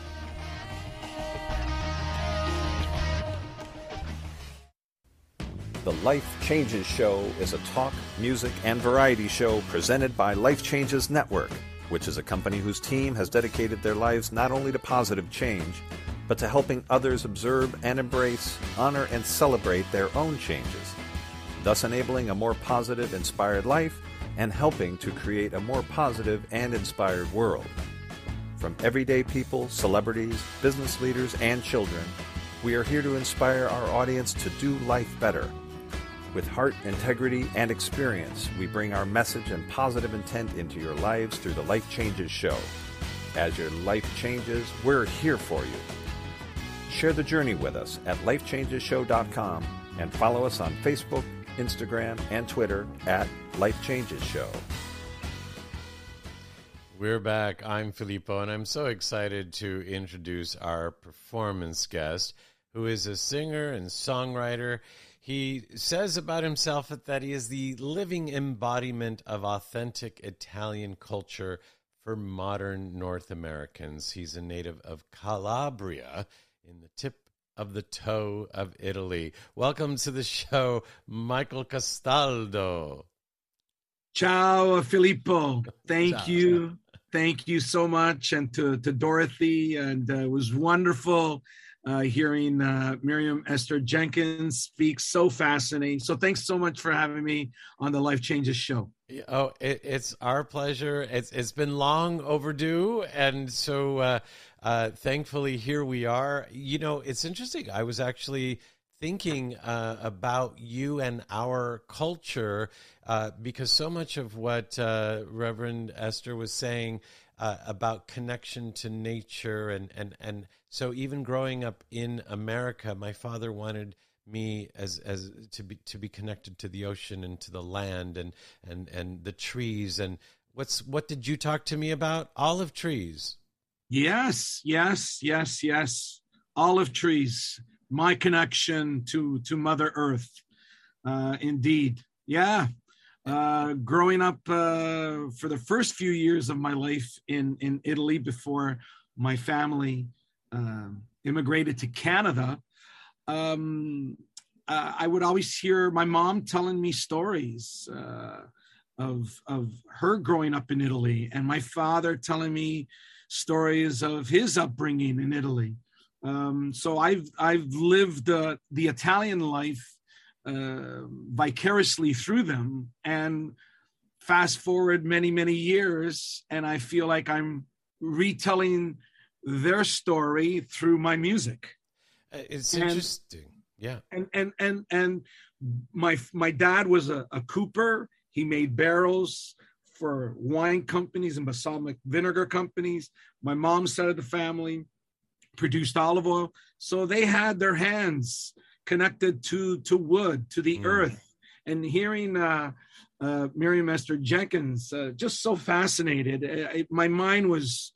The Life Changes Show is a talk, music, and variety show presented by Life Changes Network, which is a company whose team has dedicated their lives not only to positive change, but to helping others observe and embrace, honor, and celebrate their own changes, thus enabling a more positive, inspired life and helping to create a more positive and inspired world. From everyday people, celebrities, business leaders, and children, we are here to inspire our audience to do life better. With heart, integrity, and experience, we bring our message and positive intent into your lives through the Life Changes Show. As your life changes, we're here for you. Share the journey with us at lifechangeshow.com and follow us on Facebook, Instagram, and Twitter at Life Changes Show. We're back. I'm Filippo, and I'm so excited to introduce our performance guest, who is a singer and songwriter. He says about himself that he is the living embodiment of authentic Italian culture for modern North Americans. He's a native of Calabria, in the tip of the toe of Italy. Welcome to the show, Michael Castaldo. Ciao, Filippo. Thank Ciao. you. Thank you so much. And to Dorothy. And it was wonderful hearing Miriam Esther Jenkins speak. So fascinating. So thanks so much for having me on the Life Changes Show. Oh, it's our pleasure. It's been long overdue. And so thankfully, here we are. You know, it's interesting. I was actually thinking about you and our culture because so much of what Reverend Esther was saying about connection to nature and so even growing up in America, my father wanted me as to be connected to the ocean and to the land and the trees. And what did you talk to me about? Olive trees. Yes. Olive trees. My connection to Mother Earth. Indeed. Yeah. Growing up for the first few years of my life in Italy before my family immigrated to Canada, I would always hear my mom telling me stories of her growing up in Italy, and my father telling me stories of his upbringing in Italy. So I've lived the Italian life vicariously through them, and fast forward many years, and I feel like I'm retelling their story through my music. It's interesting. Yeah. And my dad was a cooper. He made barrels for wine companies and balsamic vinegar companies. My mom's side of the family produced olive oil. So they had their hands connected to wood, to the earth. And hearing Miriam Esther Jenkins, just so fascinated. My mind was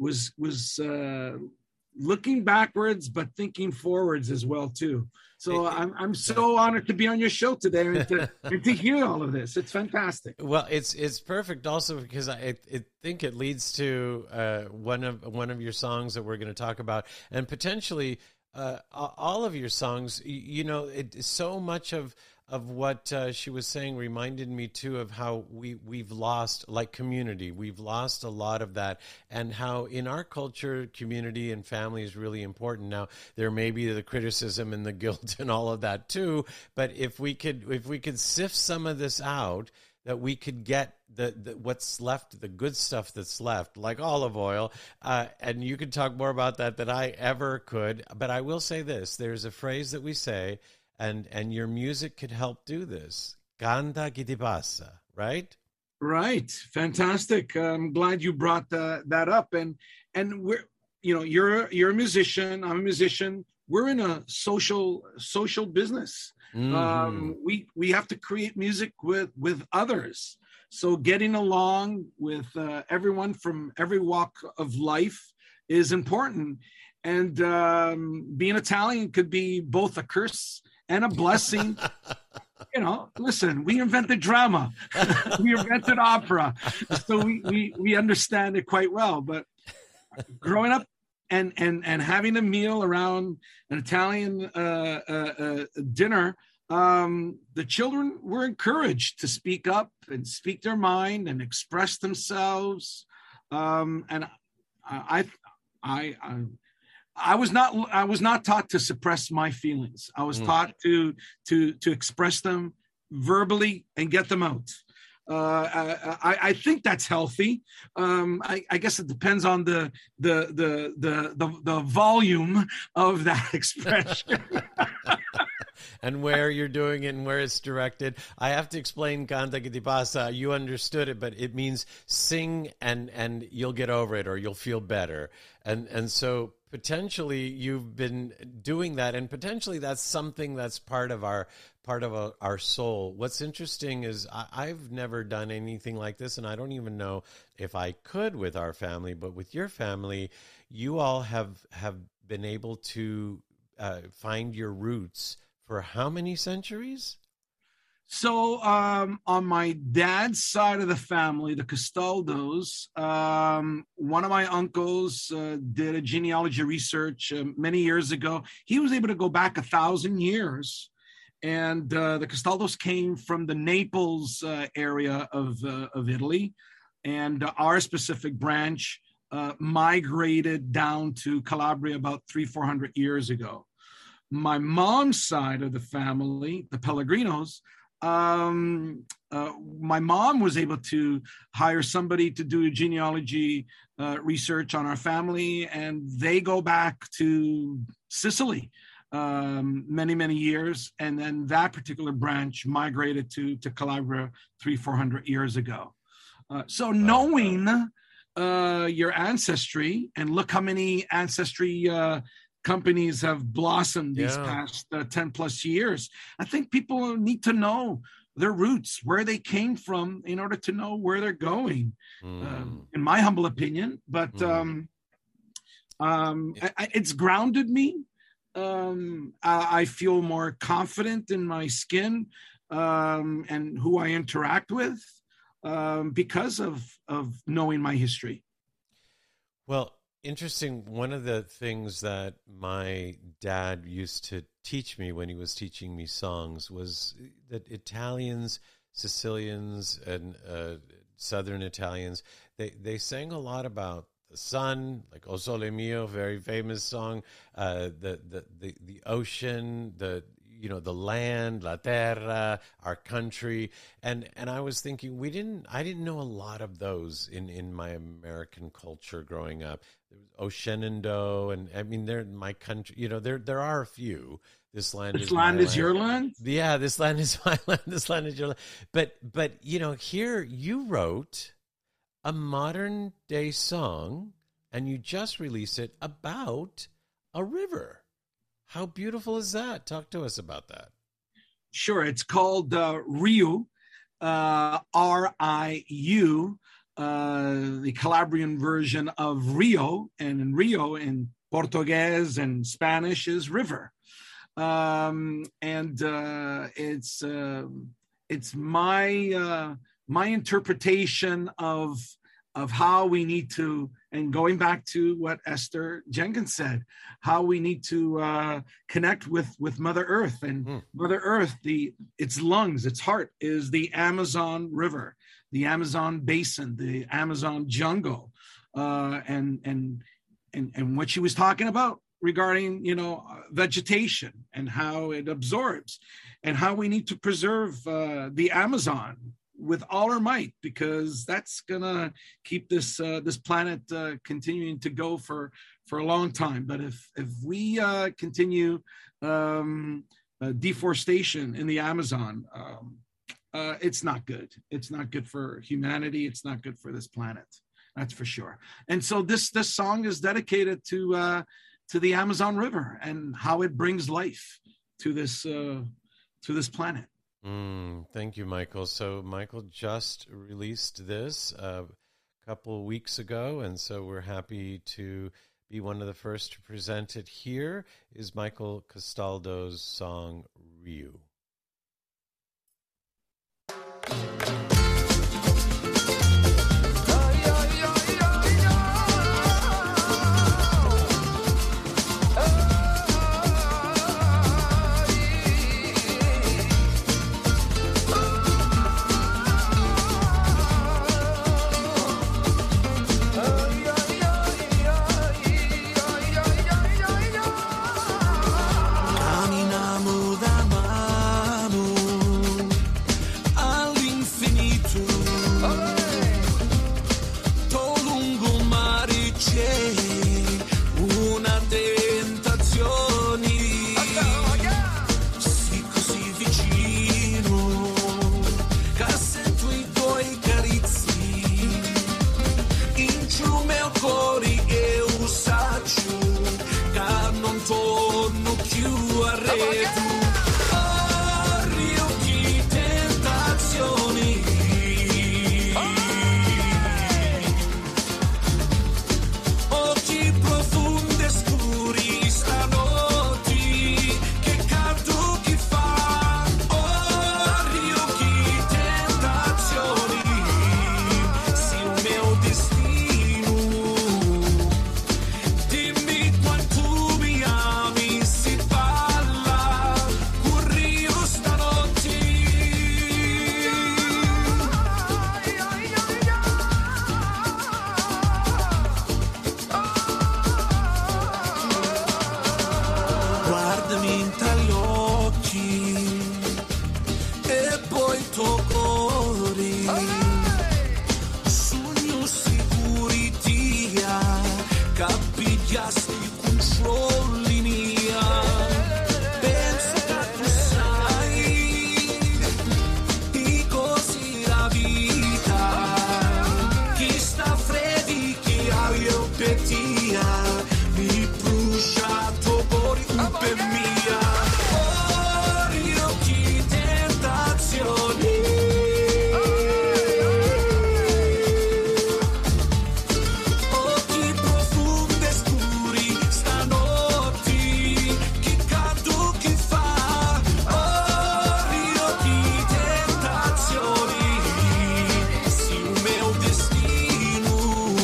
looking backwards, but thinking forwards as well too. So I'm so honored to be on your show today and to hear all of this. It's fantastic. Well, it's perfect also because I think it leads to one of your songs that we're going to talk about, and potentially all of your songs. You know, so much of what she was saying reminded me too of how we've lost, like, community. We've lost a lot of that, and how in our culture, community and family is really important. Now, there may be the criticism and the guilt and all of that too, but if we could sift some of this out, that we could get the what's left, the good stuff that's left, like olive oil, and you could talk more about that than I ever could. But I will say this: there's a phrase that we say, and your music could help do this. Canta que te pasa, right? Right. Fantastic. I'm glad you brought that up. And we're, you're a musician. I'm a musician. We're in a social business. Mm-hmm. We have to create music with others. So getting along with everyone from every walk of life is important. And being Italian could be both a curse and a blessing. Listen, we invented drama. We invented opera. So we understand it quite well. But growing up and having a meal around an Italian dinner, the children were encouraged to speak up and speak their mind and express themselves. And I was not taught to suppress my feelings. I was taught to express them verbally and get them out. I think that's healthy. I guess it depends on the volume of that expression. And where you're doing it and where it's directed. I have to explain Canta que te pasa. You understood it, but it means sing and you'll get over it or you'll feel better. And so potentially you've been doing that, and potentially that's something that's part of our soul. What's interesting is I've never done anything like this, and I don't even know if I could with our family, but with your family, you all have been able to find your roots for how many centuries? So on my dad's side of the family, the Castaldos, one of my uncles did a genealogy research many years ago. He was able to go back 1,000 years. And the Castaldos came from the Naples area of Italy. And our specific branch migrated down to Calabria about 300-400 years ago. My mom's side of the family, the Pellegrinos, my mom was able to hire somebody to do a genealogy research on our family, and they go back to Sicily many years, and then that particular branch migrated to Calabria 300-400 years ago. So knowing your ancestry, and look how many ancestry companies have blossomed these past 10 plus years. I think people need to know their roots, where they came from, in order to know where they're going, in my humble opinion. But it's grounded me. I feel more confident in my skin and who I interact with because of knowing my history. Well, interesting. One of the things that my dad used to teach me when he was teaching me songs was that Italians, Sicilians, and Southern Italians, they sang a lot about the sun, like O Sole Mio, very famous song, the ocean, the land, la terra, our country, and I was thinking I didn't know a lot of those in my American culture growing up. There was Oceanando, and I mean, they're my country. There are a few. This land is your land. Yeah, this land is my land. This land is your land. But here you wrote a modern day song, and you just released it about a river. How beautiful is that? Talk to us about that. Sure. It's called Riu, R-I-U, the Calabrian version of Rio. And in Rio, in Portuguese and Spanish, is river. It's my interpretation of how we need to, and going back to what Esther Jenkins said, how we need to connect with Mother Earth. And Mother Earth, its lungs, its heart is the Amazon River, the Amazon Basin, the Amazon jungle, and what she was talking about regarding vegetation and how it absorbs, and how we need to preserve the Amazon with all our might, because that's gonna keep this planet continuing to go for a long time. But if we continue deforestation in the Amazon, it's not good. It's not good for humanity. It's not good for this planet. That's for sure. And so this song is dedicated to the Amazon River and how it brings life to this planet. Thank you, Michael. So Michael just released this a couple of weeks ago, and so we're happy to be one of the first to present it. Here is Michael Castaldo's song, Ryu. Caminamo da mano all'infinito, to lungo il mare c'è una tentazione, sì così vicino, che sento i tuoi carizi, in giù meu cuore eu saggio, che non torno più arredo. Oh, Rio di tentazioni, occhi profondi e scuri stanotte, che caldo che fa. Oh, Rio di tentazioni, sì il mio destino. Dimmi quanto mi ami, si parla con Rio stanotte. Guardami tra gli occhi e poi tocchi. Sogno sicuritia, capigliasti controlli mia. Penso che tu sai, e così la vita, chi sta freddi, chi ha io pettia, mi brucia topori per mia. Oh, Rio di tentazioni, occhi profondi e scuri stanotte, che caldo che fa. Oh, Rio di tentazioni, sì il mio destino.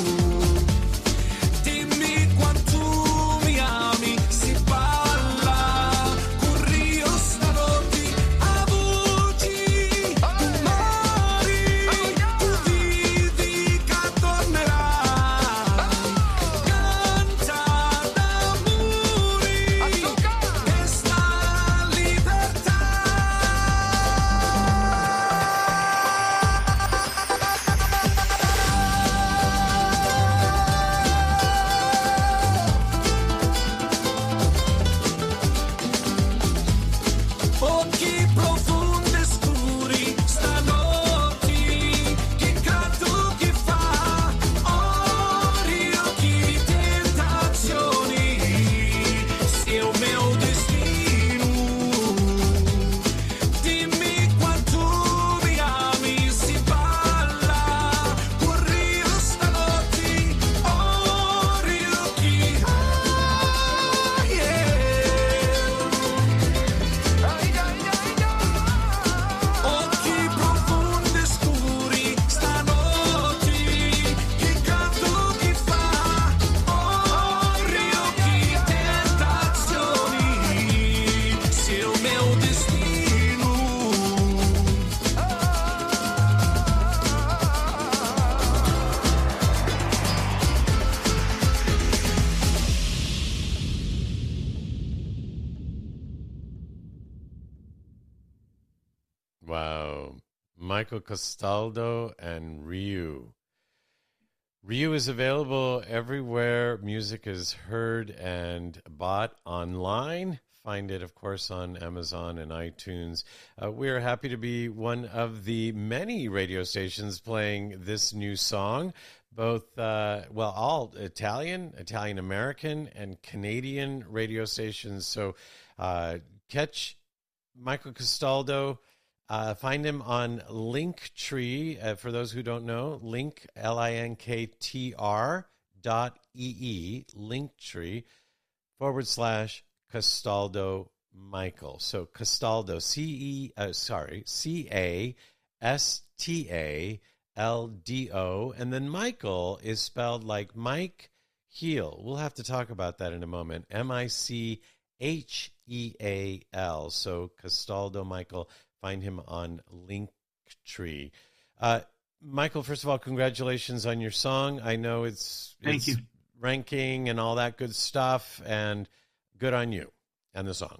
Dimmi quanto mi ami, si parla con Rio stanotte. A voci umani, tu vidi che tornerai, canta d'amore, questa libertà. Occhi profondi e scuri stanotte, che caldo che fa. Oh, Rio di tentazioni, sì è il mio destino. Dimmi quanto mi ami, si parla con Rio stanotte. Oh, Rio di occhi profondi e scuri stanotte, che caldo che fa. Oh, Rio di tentazioni, sì è il mio destino. Wow. Michael Castaldo and Ryu. Ryu is available everywhere music is heard and bought online. find it, of course, on Amazon and iTunes. We're happy to be one of the many radio stations playing this new song, both, all Italian, Italian-American, and Canadian radio stations. So catch Michael Castaldo. Find him on Linktree. For those who don't know, linktr.ee, Linktree, /Castaldo Michael. So Castaldo, CASTALDO, and then Michael is spelled like Mike Heel. We'll have to talk about that in a moment. MICHEAL. So Castaldo Michael. Find him on Linktree. Michael, first of all, congratulations on your song. I know it's Thank you. Ranking and all that good stuff, and good on you and the song.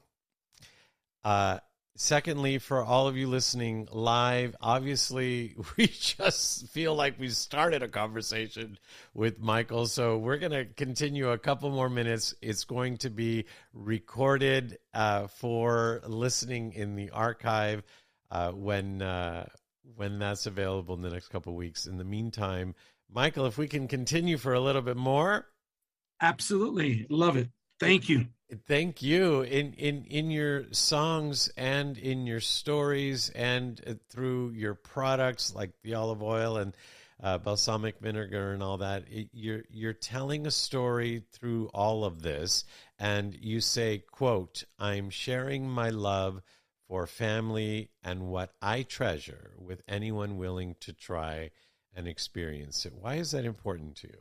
Secondly, for all of you listening live, obviously we just feel like we started a conversation with Michael, so we're going to continue a couple more minutes. It's going to be recorded for listening in the archive when that's available in the next couple of weeks. In the meantime, Michael, if we can continue for a little bit more. Absolutely. Love it. Thank you. Thank you. In your songs and in your stories and through your products like the olive oil and balsamic vinegar and all that, you're telling a story through all of this. And you say, quote, "I'm sharing my love for family and what I treasure with anyone willing to try and experience it." Why is that important to you?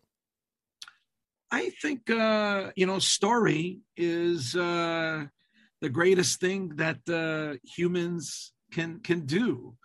I think, story is the greatest thing that humans can do.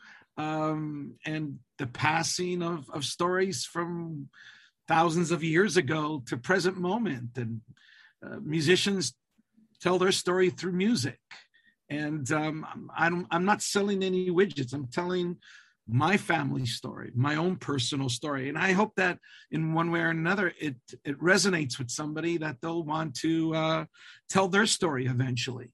And the passing of stories from thousands of years ago to present moment. And musicians tell their story through music. And I'm not selling any widgets. I'm telling my family story, my own personal story. And I hope that in one way or another, it resonates with somebody that they'll want to tell their story eventually.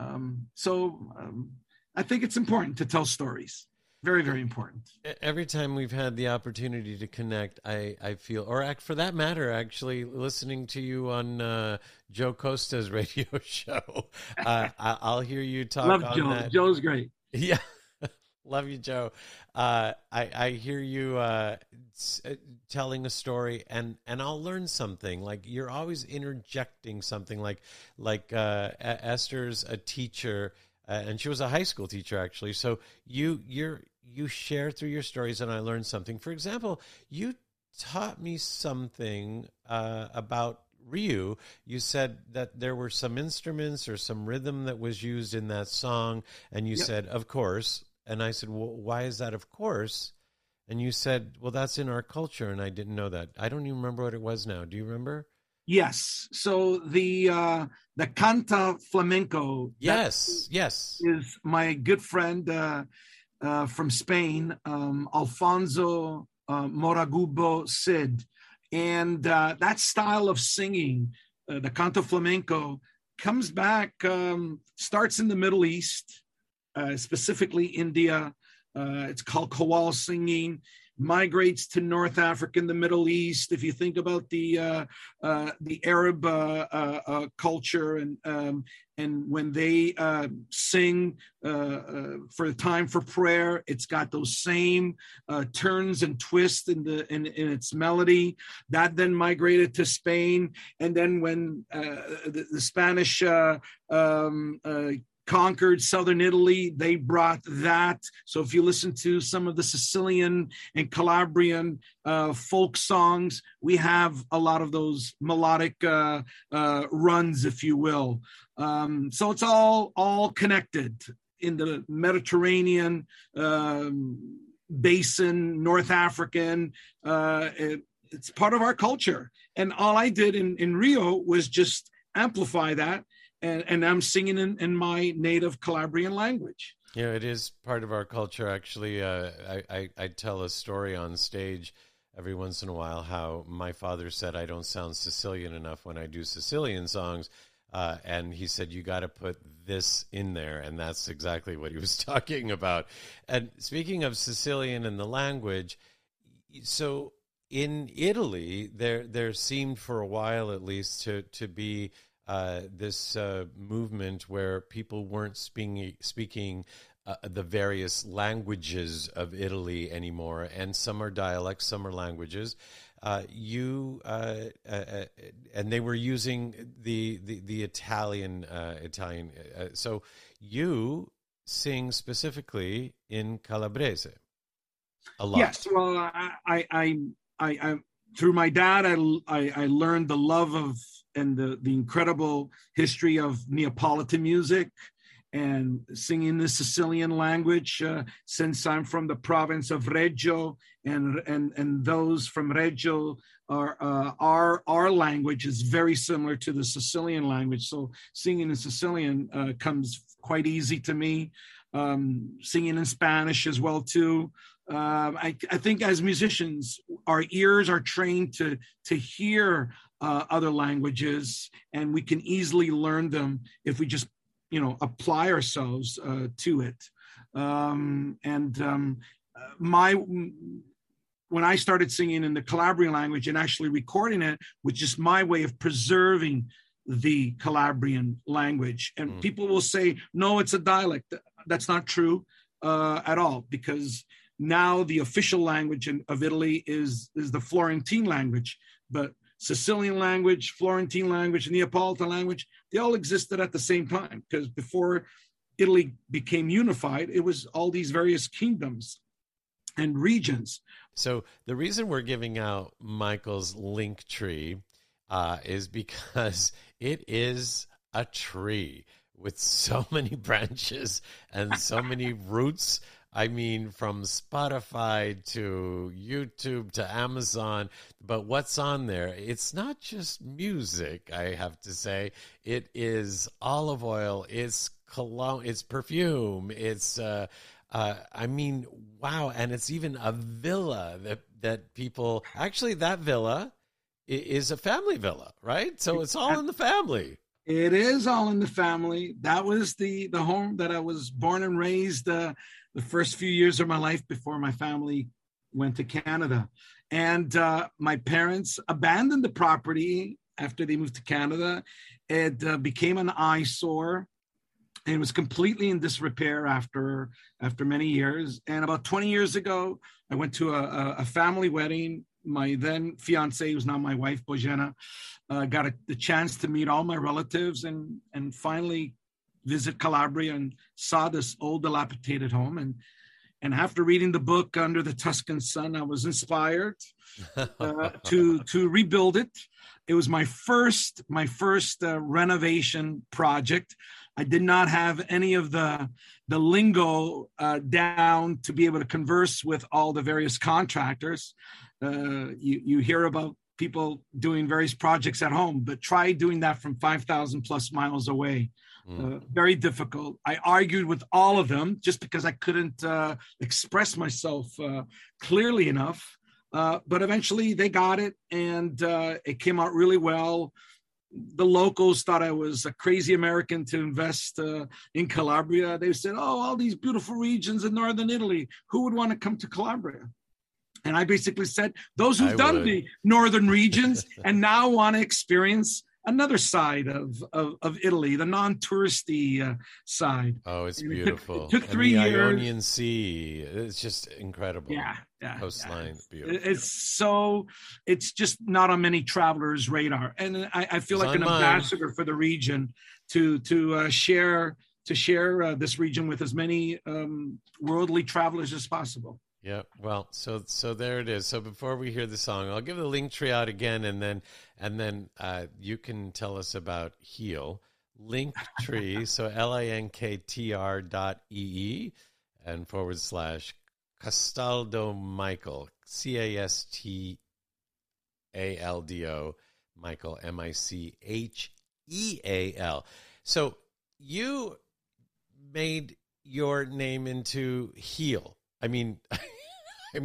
So I think it's important to tell stories. Very, very important. Every time we've had the opportunity to connect, I feel, or for that matter, actually listening to you on Joe Costa's radio show, I'll hear you talk Love on Joe. that. Joe's great. Yeah. Love you, Joe. I hear you telling a story, and I'll learn something. Like you're always interjecting something. Like Esther's a teacher, and she was a high school teacher actually. So you share through your stories, and I learned something. For example, you taught me something about Ryu. You said that there were some instruments or some rhythm that was used in that song, and you said, "Of course." And I said, "Well, why is that, of course?" And you said, "Well, that's in our culture." And I didn't know that. I don't even remember what it was now. Do you remember? Yes. So the canta flamenco. Yes. Is my good friend from Spain, Alfonso Moragubo Cid. And that style of singing, the canto flamenco, comes back, starts in the Middle East, specifically India. It's called Qawwal singing, migrates to North Africa and the Middle East. If you think about the Arab culture, and when they sing for the time for prayer, it's got those same turns and twists in its melody. That then migrated to Spain, and then when the Spanish conquered southern Italy, they brought that. So if you listen to some of the Sicilian and Calabrian folk songs, we have a lot of those melodic runs, if you will. So it's all connected in the Mediterranean basin, North African. It's part of our culture. And all I did in Rio was just amplify that. And I'm singing in my native Calabrian language. Yeah, it is part of our culture. Actually, I tell a story on stage every once in a while how my father said I don't sound Sicilian enough when I do Sicilian songs. and he said, you got to put this in there. And that's exactly what he was talking about. And speaking of Sicilian and the language, so in Italy, there seemed for a while at least to be this movement where people weren't speaking the various languages of Italy anymore, and some are dialects, some are languages. And they were using the Italian. So you sing specifically in Calabrese a lot. Yes, well, I through my dad, I learned the love of and the incredible history of Neapolitan music and singing the Sicilian language, since I'm from the province of Reggio, and those from Reggio our language is very similar to the Sicilian language. So singing in Sicilian comes quite easy to me. Singing in Spanish as well too. I think as musicians, our ears are trained to hear other languages, and we can easily learn them if we just apply ourselves to it. When I started singing in the Calabrian language and actually recording it was just my way of preserving the Calabrian language. And people will say, no, it's a dialect. That's not true at all, because now the official language of Italy is the Florentine language, but Sicilian language, Florentine language, Neapolitan language, they all existed at the same time, because before Italy became unified, it was all these various kingdoms and regions. So the reason we're giving out Michael's link tree is because it is a tree with so many branches and so many roots. I mean, from Spotify to YouTube to Amazon, but what's on there? It's not just music, I have to say. It is olive oil, it's cologne, it's perfume, it's, I mean, wow. And it's even a villa that people, actually that villa is a family villa, right? So it's all in the family. It is all in the family. That was the home that I was born and raised the first few years of my life before my family went to Canada. And my parents abandoned the property after they moved to Canada. It became an eyesore, and it was completely in disrepair after many years. And about 20 years ago, I went to a family wedding. My then fiance, who's now my wife, Bojena, got the chance to meet all my relatives and finally visit Calabria and saw this old dilapidated home. And after reading the book Under the Tuscan Sun, I was inspired to rebuild it. It was my first renovation project. I did not have any of the lingo down to be able to converse with all the various contractors. You hear about people doing various projects at home, but try doing that from 5,000 plus miles away. Very difficult. I argued with all of them just because I couldn't express myself clearly enough. But eventually they got it, and it came out really well. The locals thought I was a crazy American to invest in Calabria. They said, oh, all these beautiful regions in northern Italy, who would want to come to Calabria? And I basically said, those who've done the northern regions and now want to experience another side of Italy, the non-touristy side. Oh, it's beautiful. It took 3 years. The Ionian Sea, it's just incredible. Yeah. Coastline, beautiful. It's just not on many travelers' radar. And I feel like an ambassador for the region to share this region with as many worldly travelers as possible. Yeah, well, so there it is. So before we hear the song, I'll give the link tree out again, and then you can tell us about Heal. Linktree, so linktr.ee and / Castaldo Michael, CASTALDO Michael, MICHEAL. So you made your name into Heal. I mean,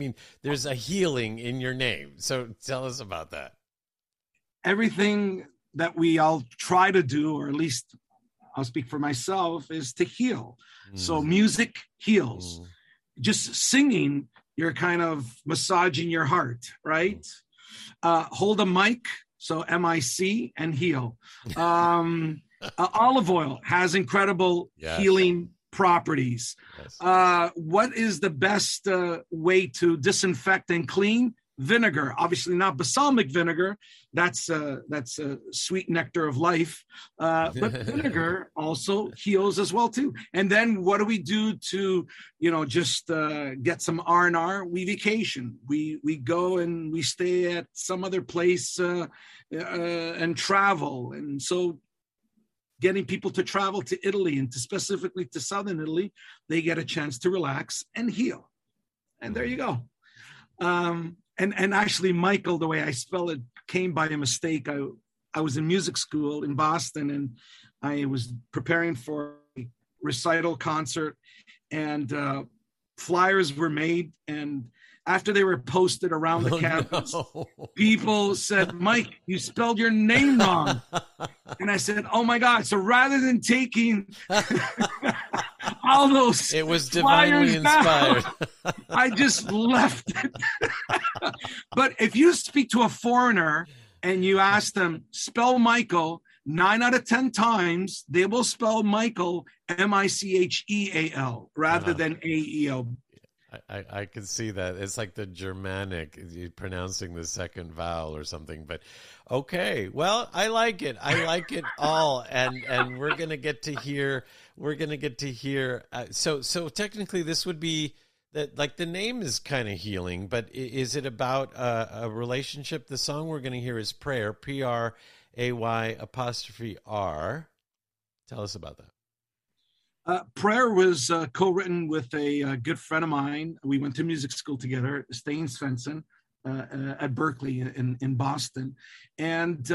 there's a healing in your name. So tell us about that. Everything that we all try to do, or at least I'll speak for myself, is to heal. So music heals. Just singing, you're kind of massaging your heart, right? Hold a mic, so MIC, and heal. Olive oil has incredible healing properties. What is the best way to disinfect and clean? Vinegar, obviously not balsamic vinegar. That's a sweet nectar of life. But vinegar also heals as well too. And then what do we do to, just get some R&R? We vacation. We go and we stay at some other place and travel. And so getting people to travel to Italy, and specifically to Southern Italy, they get a chance to relax and heal. And there you go. And actually, Michael, the way I spell it, came by a mistake. I was in music school in Boston, and I was preparing for a recital concert, and flyers were made. And after they were posted around the campus, people said, "Mike, you spelled your name wrong." And I said, "Oh my God." So rather than taking all those, it was divinely inspired. I just left it. But if you speak to a foreigner and you ask them, spell Michael, 9 out of 10 times, they will spell Michael Micheal rather than Ael. I can see that. It's like the Germanic, pronouncing the second vowel or something. But okay, well, I like it. I like it all, and we're gonna get to hear. So technically, this would be that. Like the name is kind of healing, but is it about a relationship? The song we're gonna hear is Prayer, Pray''R. Tell us about that. Prayer was co-written with a good friend of mine. We went to music school together, Stain Svensson, at Berkeley in Boston. And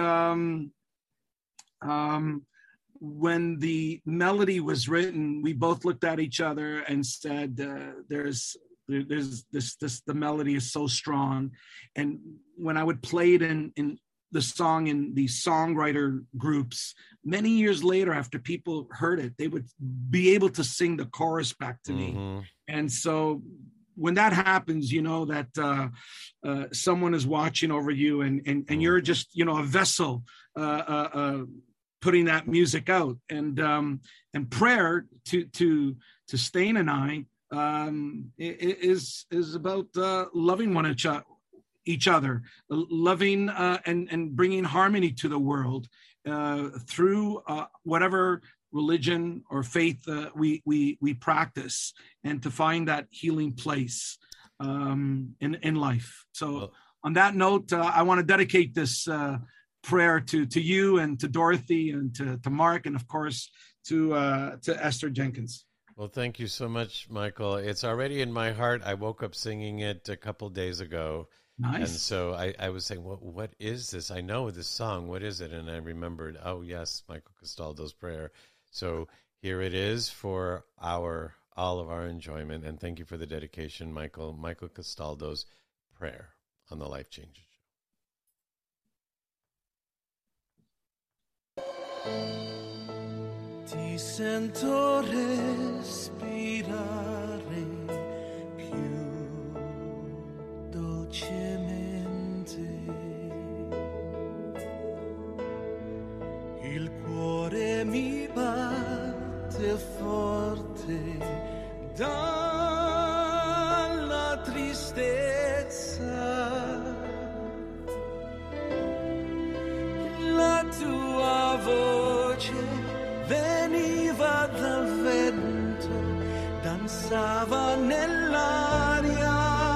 when the melody was written, we both looked at each other and said, there's the melody is so strong. And when I would play it in the song in the songwriter groups, many years later, after people heard it, they would be able to sing the chorus back to me. And so when that happens, you know that someone is watching over you, and you're just, a vessel putting that music out. And prayer to Stain and I is about loving each other, loving and bringing harmony to the world through whatever religion or faith we practice, and to find that healing place in life. So on that note, I want to dedicate this prayer to you and to Dorothy and to Mark, and of course to Esther Jenkins. Well, thank you so much, Michael. It's already in my heart. I woke up singing it a couple days ago. Nice. And so I was saying, what is this? I know this song. What is it? And I remembered, oh, yes, Michael Castaldo's prayer. So here it is for all of our enjoyment. And thank you for the dedication, Michael. Michael Castaldo's prayer on the Life Changes Show. Ti sento respirare più dolcemente, il cuore mi batte forte dalla tristezza, la tua voce veniva dal vento, danzava nell'aria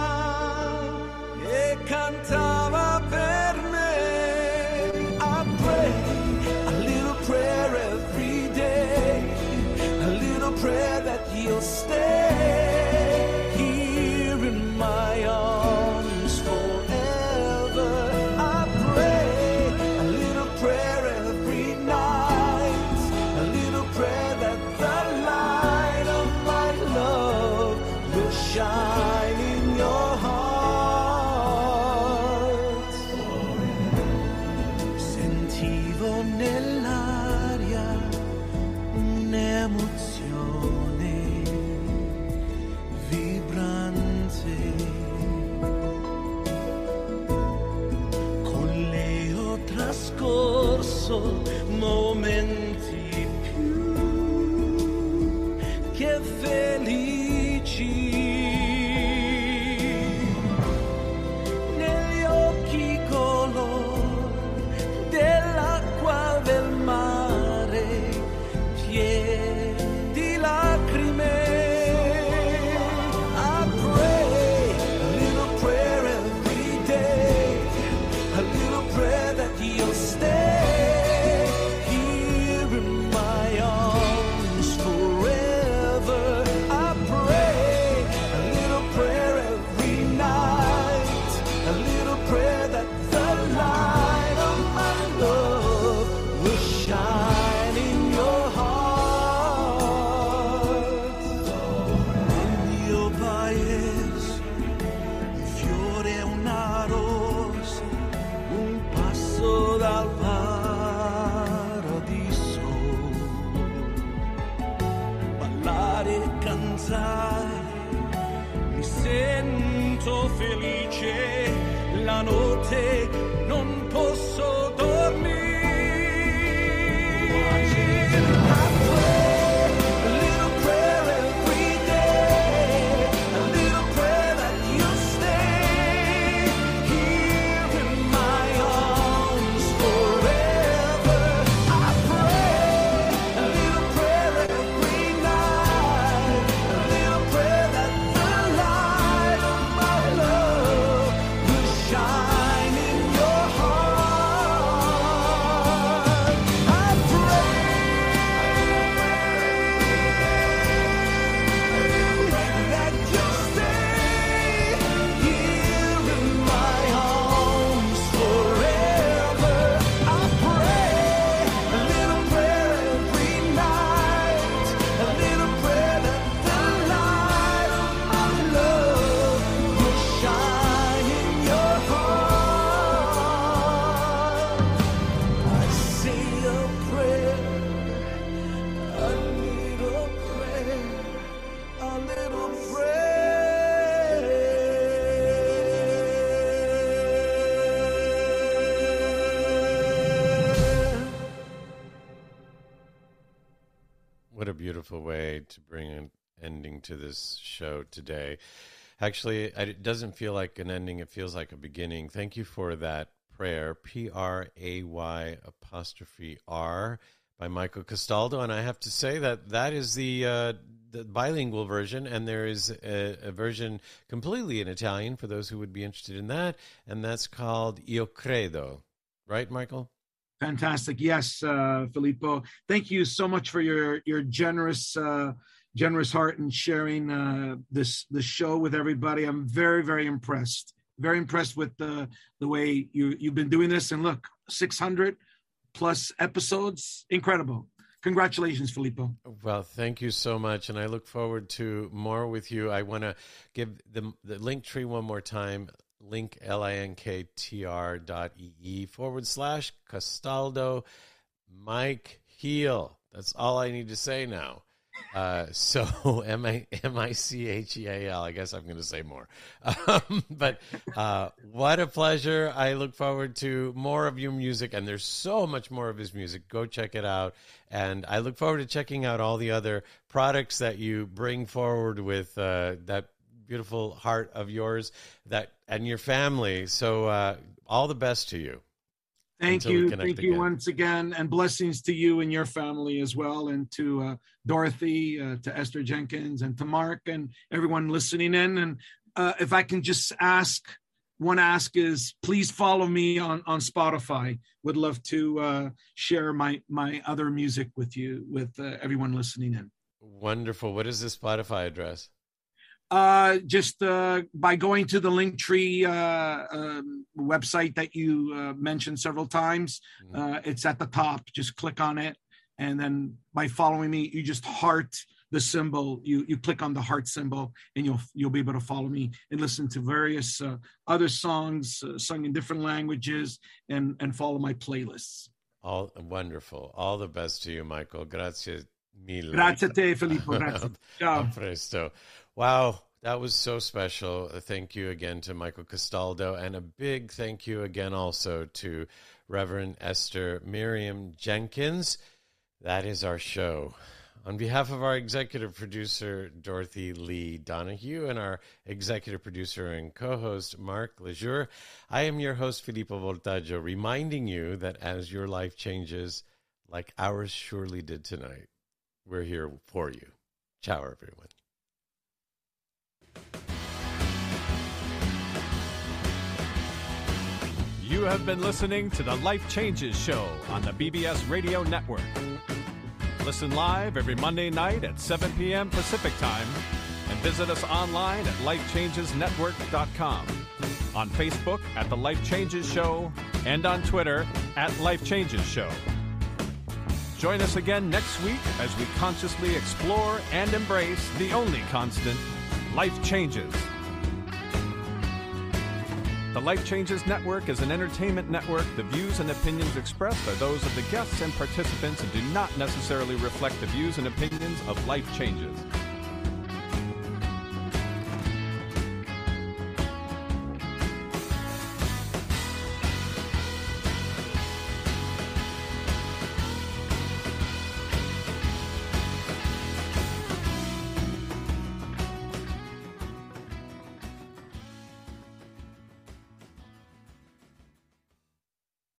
e cantava per me. I pray a little prayer every day, a little prayer that you'll stay here in my arms forever. I pray a little prayer every night, a little prayer that the light of my love will shine in your heart. Sentivo posso momenti più che felici. Negli occhi color dell'acqua del mare, pieni di lacrime. I pray a little prayer every day, a little prayer that you'll stay here in my arms forever. I pray a little prayer every night, a little prayer that the light of my love will shine in your heart. Nel mio paese un fiore e una rosa, un passo dal paradiso. Ballare e cantare, mi sento felice, la notte non posso dormire. I pray a little prayer every day, a little prayer that you'll stay here in my arms forever. I pray a little prayer every night, a little prayer that the light of my love will shine in your heart. I pray that you'll stay here in my arms forever. I pray a little prayer every night, a little prayer that the light of my love will shine in your heart. I say a prayer, a little prayer, a little prayer. What a beautiful way to bring an ending to this show today. Actually, it doesn't feel like an ending. It feels like a beginning. Thank you for that prayer, Pray''R by Michael Castaldo. And I have to say that is the bilingual version, and there is a version completely in Italian for those who would be interested in that, and that's called Io Credo. Right, Michael? Fantastic. Yes, Filippo. Thank you so much for your generous heart and sharing this show with everybody. I'm very, very impressed. Very impressed with the way you've been doing this. And look, 600 plus episodes. Incredible. Congratulations, Filippo. Well, thank you so much, and I look forward to more with you. I want to give the link tree one more time. Link linktr.ee/Castaldo Mike Heel. That's all I need to say now. So Micheal. I guess I'm going to say more. But what a pleasure. I look forward to more of your music, and there's so much more of his music. Go check it out. And I look forward to checking out all the other products that you bring forward with that beautiful heart of yours and your family. So all the best to you. Thank you once again, and blessings to you and your family as well, and to Dorothy, to Esther Jenkins, and to Mark, and everyone listening in. And if I can just ask, one ask is, please follow me on Spotify. Would love to share my other music with you, with everyone listening in. Wonderful. What is the Spotify address? Just by going to the Linktree website that you mentioned several times. It's at the top. Just click on it, and then by following me, you just heart the symbol. You click on the heart symbol, and you'll be able to follow me and listen to various other songs sung in different languages, and follow my playlists. All wonderful. All the best to you, Michael. Grazie mille. Grazie a te, Filippo. Grazie. Ciao. A presto. Wow, that was so special. Thank you again to Michael Castaldo, and a big thank you again also to Reverend Esther Miriam Jenkins. That is our show. On behalf of our executive producer, Dorothy Lee Donahue, and our executive producer and co-host, Mark Lejeune, I am your host, Filippo Voltaggio, reminding you that as your life changes, like ours surely did tonight, we're here for you. Ciao, everyone. You have been listening to the Life Changes Show on the BBS Radio Network. Listen live every Monday night at 7 p.m. Pacific Time and visit us online at lifechangesnetwork.com, on Facebook at The Life Changes Show, and on Twitter at Life Changes Show. Join us again next week as we consciously explore and embrace the only constant, life changes. The Life Changes Network is an entertainment network. The views and opinions expressed are those of the guests and participants and do not necessarily reflect the views and opinions of Life Changes.